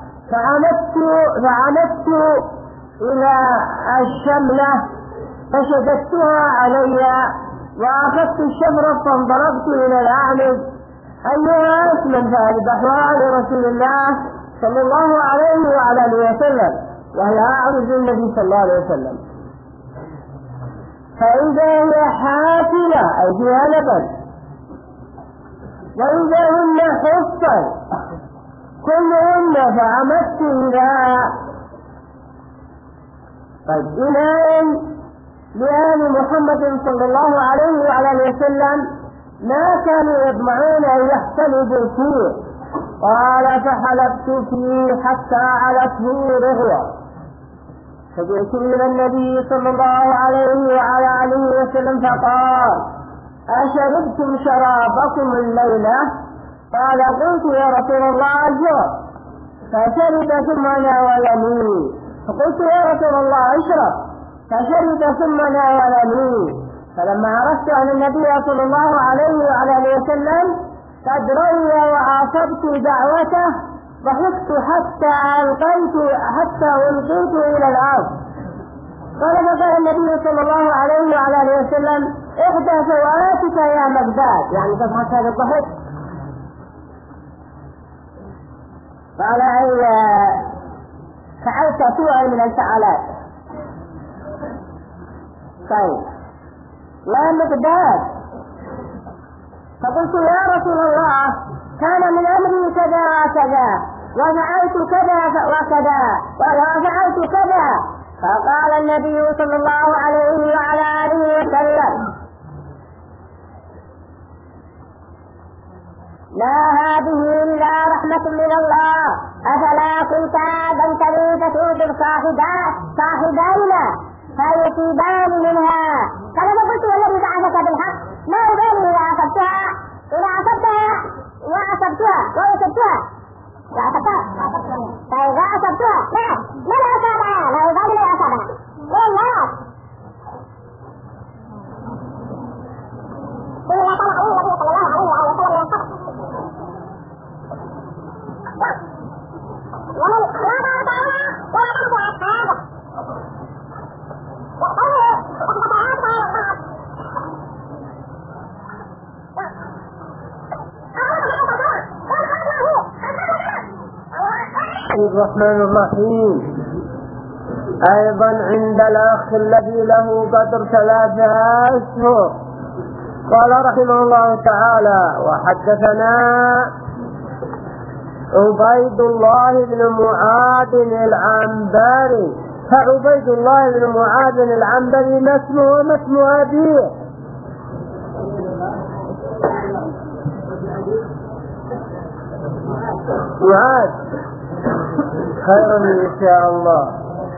فعمدت إلى الشملة فشددتها علي وأخذت الشفرة فانطلقت إلى الأعنز. أيها من فأذبح لرسول الله صلى الله عليه وعلى آله وسلم، وهي أعرض النبي صلى الله عليه وسلم، فإذا هي حافلة أي فيها لبن، وإذا هن حصن كلهن، فعمدت إلى لآل محمد صلى الله عليه وعلى آله وسلم ما كانوا يطمعون أن يحتلبوا فيه. قال فحلبت فيه حتى علته رغوة، فجئت إلى النبي صلى الله عليه وعلى آله وسلم فقال: أشربتم شرابكم الليلة؟ قال: قلت: يا رسول الله أشرب. فشرب ثم ناولني. فقلت: يا رسول الله أشرب. فشرب ثم ناولني. فلما عرفت أن النبي صلى الله عليه وعلى آله وسلم قد روي وعاصبت دعوته ضحكت حتى ألقيت إلى الأرض. قال: فقال النبي صلى الله عليه وعلى آله وسلم: إحدى سوءاتك يا مقداد، يعني تضحك هذا الضحك. قال: أي فعلت سوءا من الفعلات. طيب يا مقداد. فقلت: يا رسول الله كان من أمري كذا وكذا وفعلت كذا وكذا وفعلت كذا. فقال النبي صلى الله عليه وعلى آله وسلم: لا هذه إلا رحمة من الله، أفلا كنت آذنتني فتوجب صاحبين فيصيبان منها. فلما قلت: والذي بعثك بالحق ما أبالي إذا أصبتها فإذا أصبتها من أصابها لا يبالي من أصابها. الرحمن الرحيم. أيضا عند الأخ الذي له قدر 3 أشهر قال رحمه الله تعالى: وحدثنا عبيد الله بن معاذ العنبري. فعبيد الله بن معاذ العنبري ما اسمه وما اسم أبيه؟ معاذ. خير إن شاء الله.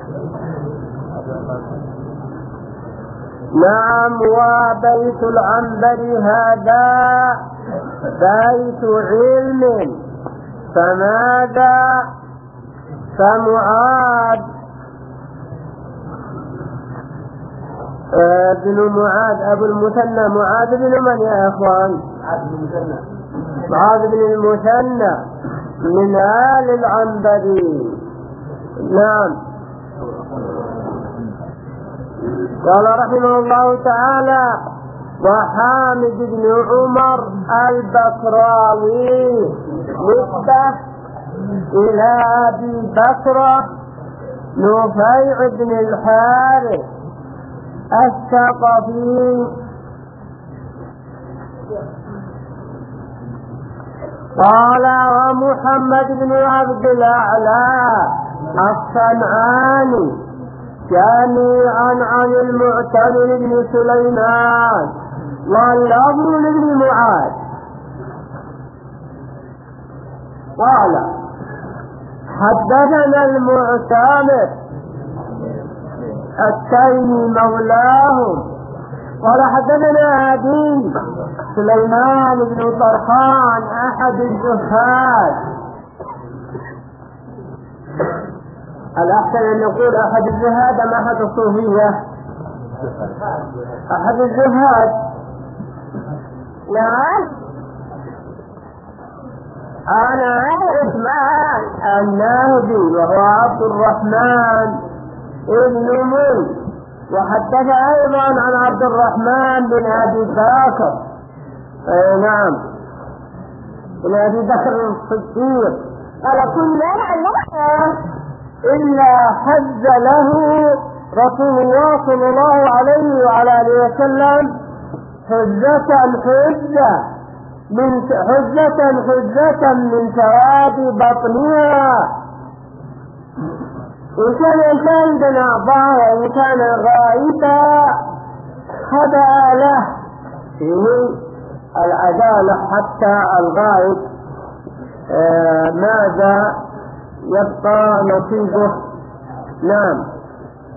نعم. وبيت العنبري هذا بيت علم. فماذا؟ فمعاذ بن معاذ أبو المثنى. معاذ بن من يا أخوان؟ معاذ بن المثنى من آل العنبري. نعم. قال رحمه الله تعالى: وحامد بن عمر البصراوي نسبة إلى أبي بكر نفيع بن الحارث الثقفي. قال: ومحمد بن عبد الأعلى الصنعاني جميعا عن المعتمر بن سليمان واللفظ بن معاذ. قال: حدثنا المعتمر التيمي مولاهم قال: حدثنا أبي سليمان بن طرخان أحد الزهاد. الأحسن أن نقول أحد الزهاد أم أحد الصوفية؟ أحد الزهاد. نعم. أنا عثمان النهدي وهو عبد الرحمن ابن مل. وحدث أيضا عن عبد الرحمن بن أبي بكر. نعم، بن أبي بكر الصديق. قال: كنا نعلم إلا حج له رسول الله صلى الله عليه وعلى آله وسلم حجة من ثواب بطنها، إن كان شاهدا أعضاء وإن كان غائبا خدع له فيه العدالة حتى الغائب ماذا يبقى نصيبه. نعم.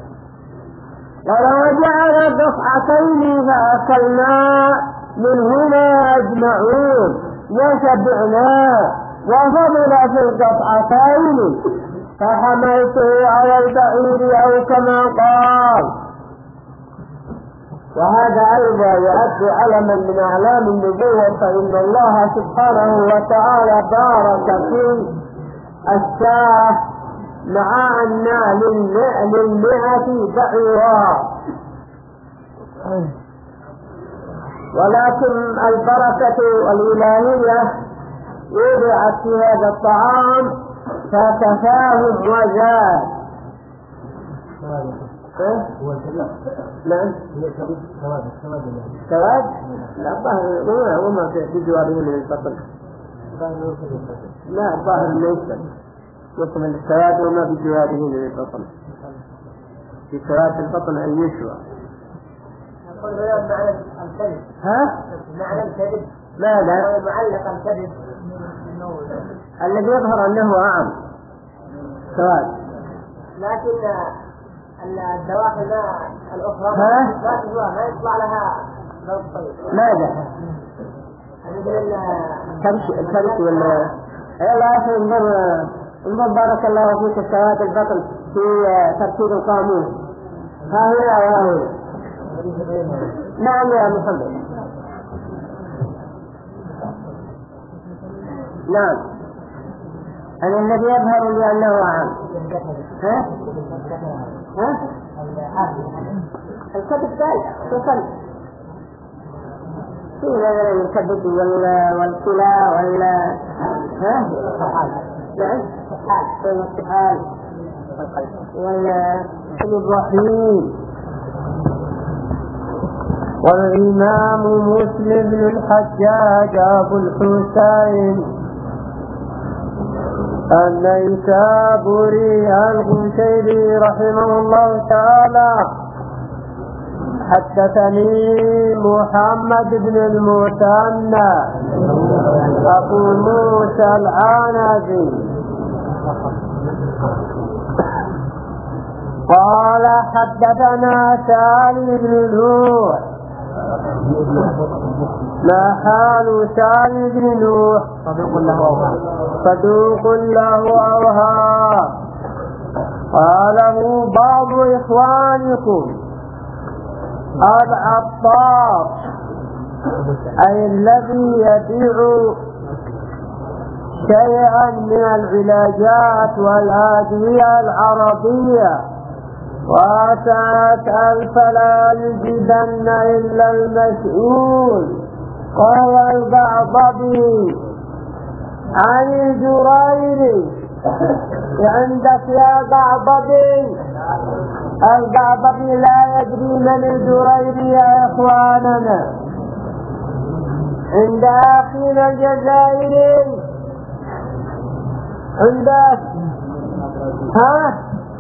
جعل دفعتين فأكلنا منهما أجمعون وشبعنا وفضل في القطعتين فحملته على البعير أو كما قال. وهذا أيضا يؤدي علما من أعلام النبوة، فإن الله سبحانه وتعالى بارك في الشاه مع أن للمئة بعيرا، ولكن البركة الإلهية وضعت في هذا الطعام فكفاهم وزاد. نعم سواد؟ لا الظاهر وما في جواره من البطن، لا الظاهر ليس مثل السواد وما في جواره من البطن، في سواد البطن أن يشوى. يقول بيان معنى الكذب. ها؟ معنى الكذب. ماذا؟ معلق الكذب الذي يظهر أنه أعم سواد، لكن الدواخل الأخرى ما يطلع لها لون طيب. ماذا؟ الكبش ولا لا أخي انظر بارك الله فيك سواد البطن في ترتيب القانون. ها هنا نعم يا محمد. نعم أنا الذي يظهر لي أنه عام. ها؟ ها؟ الكبد ثالث تصل في غير الكبد والكلى ولا ها؟ نعم والطحال والرحيم. والإمام مسلم بن الحجاج أبو الحسين النيسابوري القشيري رحمه الله تعالى حدثني محمد بن المثنى أبو موسى العنزي قال حدثنا سالم بن نوح. ما حال سالم بن نوح؟ صدوق له أوهام. قاله بعض إخوانكم العطار أي الذي يبيع شيئا من العلاجات والأدوية العربية، وسأسأل فلا يجدن إلا المسؤول. قال البعضبي عن الجريري عندك يا بعضبي؟ البعضبي لا يدري من الجريري يا إخواننا، عند أخينا الجزائري عندك ها؟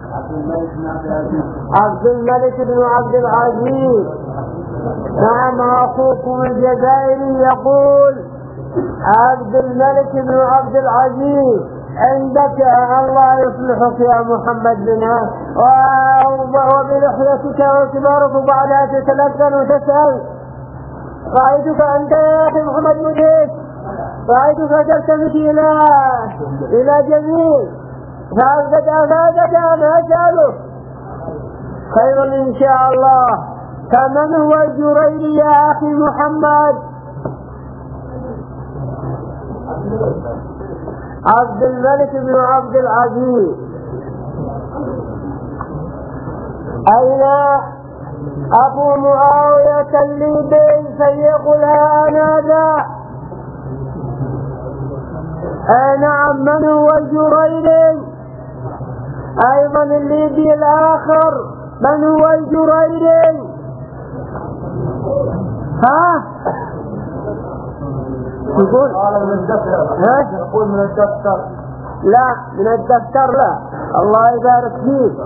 عبد الملك بن عبد العزيز. نعم أخوكم الجزائري يقول عبد الملك بن عبد العزيز عندك. الله يصلحك يا محمد بن وبلحيتك وكبارك بعدها تتلقن وتسأل. رأيتك أنت يا أخي محمد مديك، رأيتك تلتفت إلى جميل، فأردت أفادك أنا أسألك خيرا إن شاء الله. فمن هو الجريري يا أخي محمد؟ عبد الملك بن عبد العزيز. أين أبو معاوية الليبي سيقول أنا ذا؟ نعم من هو الجريري؟ أيضا الليبي الآخر من هو الجريري؟ ها؟ يقول من الدفتر. يقول من الدفتر. لا من الدفتر لا، الله يبارك فيك.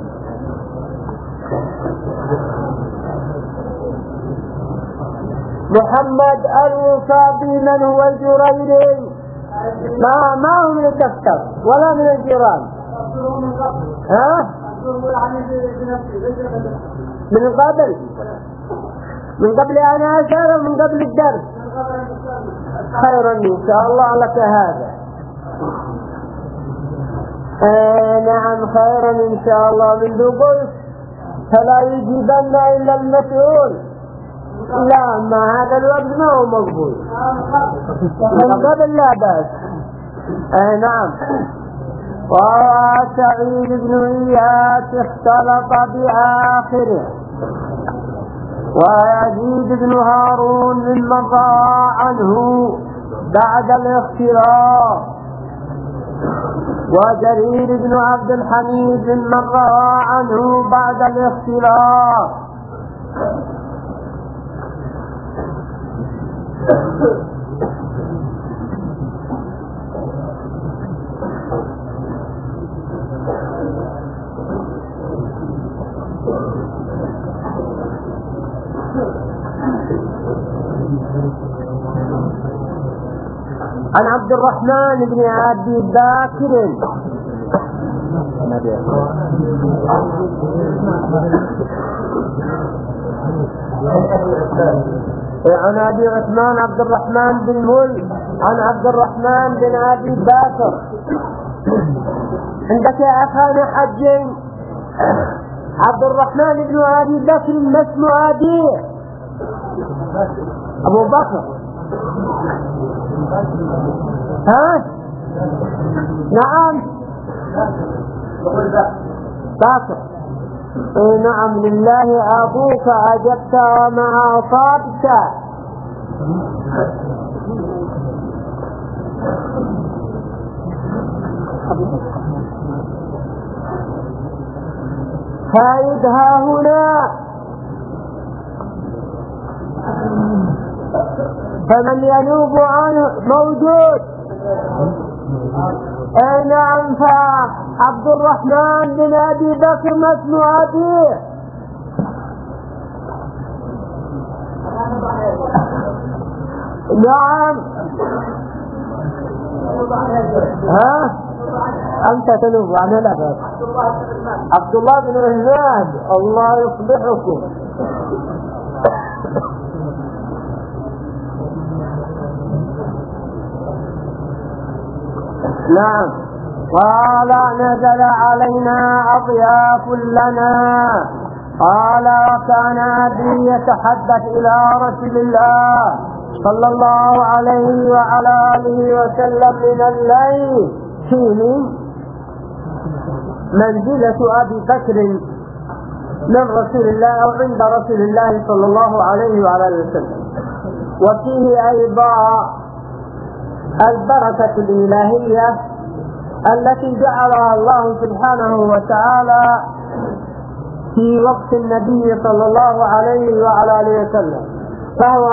محمد الوصابي من هو الجريري؟ ما هو من الدفتر ولا من الجيران. ها؟ من قبل أن أشهد من قبل الدرس. خيرا إن شاء الله لك هذا. نعم خيرا إن شاء الله. منذ قلت فلا يجيبن إلا المسؤول. لا، ما هذا الوقت ما هو مقبول. من قبل لا بأس. نعم. وسعيد بن إياس اختلط بآخره، ويزيد بن هارون ممن ضاع عنه بعد الاختلاط، وجرير بن عبد الحميد ممن ضاع عنه بعد الاختلاط. عن عبد الرحمن بن أبي بكر عن أبي عثمان عبد الرحمن بن مل عن عبد الرحمن بن أبي بكر. عندك يا أخانا حجين عبد الرحمن بن أبي بكر ما اسمه أبو بكر؟ ها؟ نعم باكر. نعم لله أبوك أجبت وما أصابت. فائدها هنا فمن ينوب عنه موجود. نعم. فعبد الرحمن بن أبي بكر ما اسم أبيه؟ نعم. ها أنت تنوب عنه؟ لا بأس. عبد الله بن عثمان الله يصلحكم. نعم. قال نزل علينا أضياف لنا. قال وكان أبي يتحدث إلى رسول الله صلى الله عليه وعلى آله وسلم من الليل فيه منزلة أبي بكر من رسول الله أو عند رسول الله صلى الله عليه وعلى آله وسلم. وفيه أيضا البركة الإلهية التي جعلها الله سبحانه وتعالى في وقت النبي صلى الله عليه وعلى آله وسلم. فهو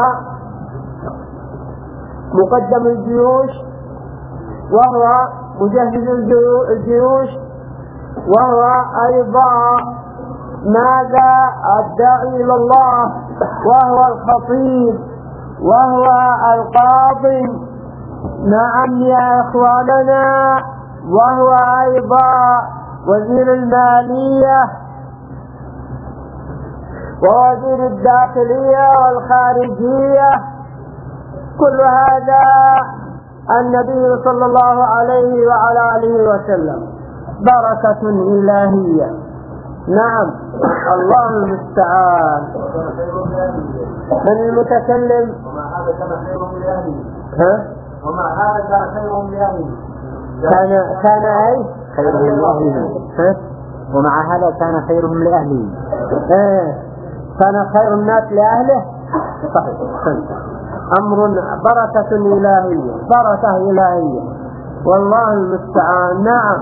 مقدم الجيوش، وهو مجهز الجيوش، وهو أيضا ماذا الداعي إلى الله، وهو الخطيب، وهو القاضي. نعم يا إخواننا. وهو أيضا وزير المالية ووزير الداخلية والخارجية. كل هذا النبي صلى الله عليه وعلى آله وسلم بركة إلهية. نعم الله المستعان. من المتكلم؟ ومع هذا كان خيرهم لأهله. كان أي خيرهم لأهله. ومع هذا كان خيرهم لأهله. كان خير الناس لأهله. صحيح. أمر بركة إلهية، بركة إلهية والله المستعان. نعم.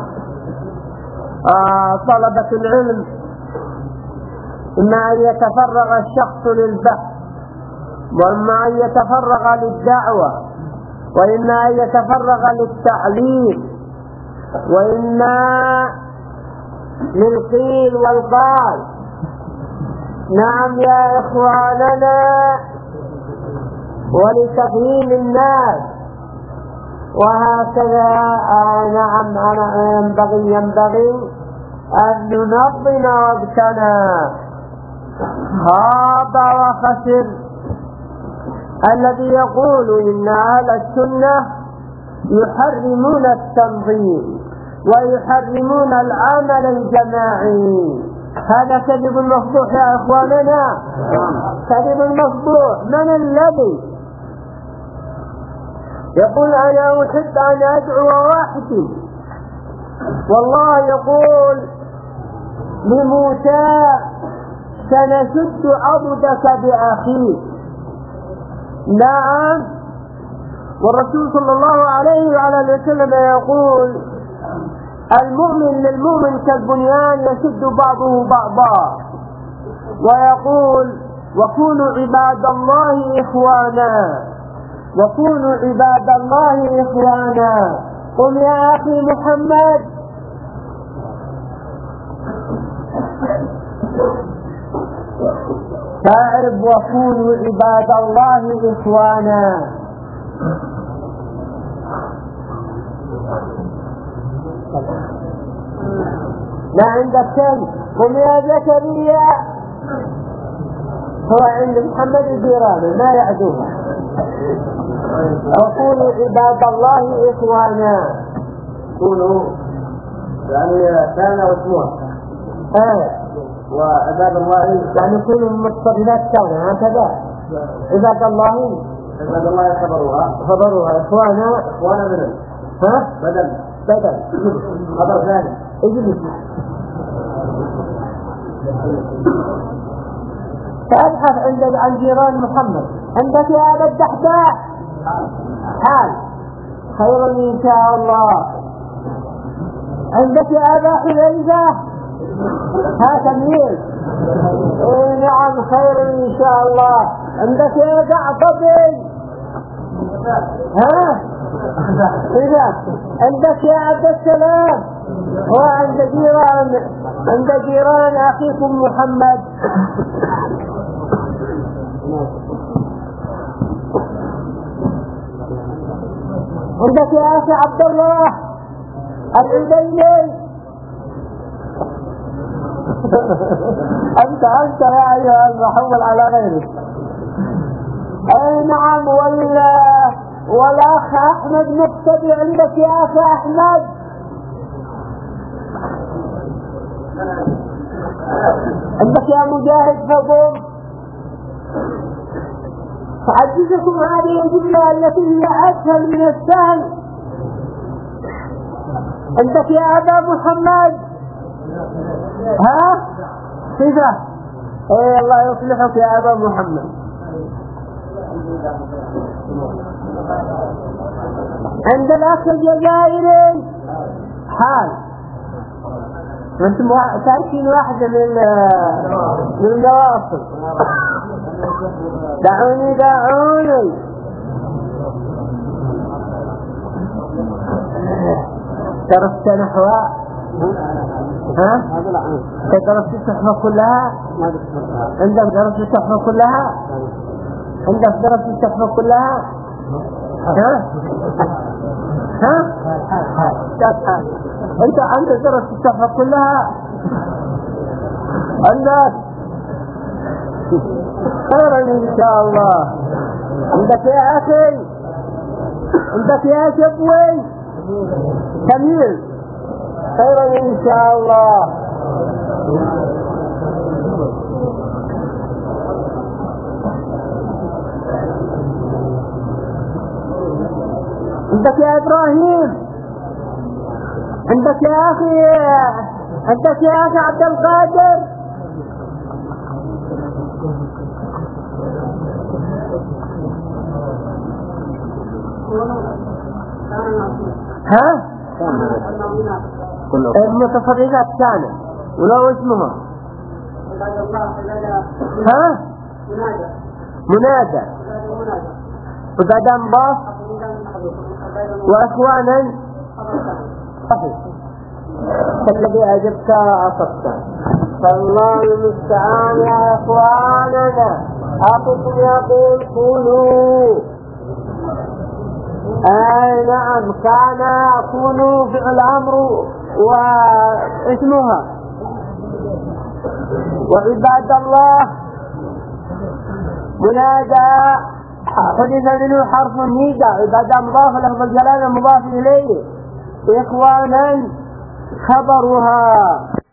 طلبة العلم إما أن يتفرغ الشخص للبحث، وإما أن يتفرغ للدعوة، وإما أن يتفرغ للتعليم، وإما للقيل والقال. نعم يا إخواننا. ولتفهيم الناس. وهكذا نعم ينبغي أن ننظم وقتنا. خاب وخسر الذي يقول إن أهل السنة يحرمون التنظيم ويحرمون العمل الجماعي. هذا كذب مفضوح يا إخواننا، كذب مفضوح. من الذي يقول أنا أحب أن أدعو واحد، والله يقول لموسى سنشد عضدك بأخيك. نعم، والرسول صلى الله عليه وعلى وسلم يقول المؤمن للمؤمن كالبنيان يشد بعضه بعضا، ويقول وكونوا عباد الله إخوانا، وكونوا عباد الله إخوانا. قل يا أخي محمد فاعرف وكونوا عباد الله إخوانا. لا عندك شيء. قم يا زكريا، هو عند محمد الجيراني ما يعدوها. وكونوا عباد الله إخوانا. كونوا يعني كان واسمها وعباد الله يعني كونوا مستقبلات كونها هكذا. عباد الله خبروها إخوانا بدل بدل خبر ثاني اجلس. فأبحث عن جيران محمد. عندك يا أبا الدحداح حال خير إن شاء الله. عندك يا أبا حذيفة ها تمييز. نعم خير إن شاء الله. عندك يا جعفر ها إذا عندك يا عبد السلام. وعند جيران أخيكم محمد. عندك يا أخي عبد الله العبيدي. أنت يا أيها المحول على غيرك. أي نعم. والأخ أحمد مقتدي. عندك يا أخي أحمد. عندك يا مجاهد فضل. تعجزكم هذه الجملة التي هي أسهل من السهل. عندك يا أبا محمد ها كذا. ايه الله يصلحك يا أبا محمد. عند الأخ الجزائري حال. أنتم تاركين واحدة من النواصل. دعوني درست نحو درست الصحفة كلها. عندك درست الصحفة كلها. عندك درست الصحفة كلها. انت عندك درست الصحفة كلها. عندك خيرا ان شاء الله. عندك يا اخي. عندك يا شبوي كميل. خيرا ان شاء الله. عندك يا ابراهيم. عندك يا اخي عبد القادر. ها المتفرقات كانت ولو اسمها ها منادى وبعد انضاف واخوانا صحيح. الذي اجبت اصبت. فالله المستعان يا اخواننا. اخوكم يقول كونوا. نعم كان كونوا فعل امر واسمها وعباد الله منادى حدث منه حرف نداء، عبادة مضاف لفظ الجلالة مضاف إليه، إخوانا خبرها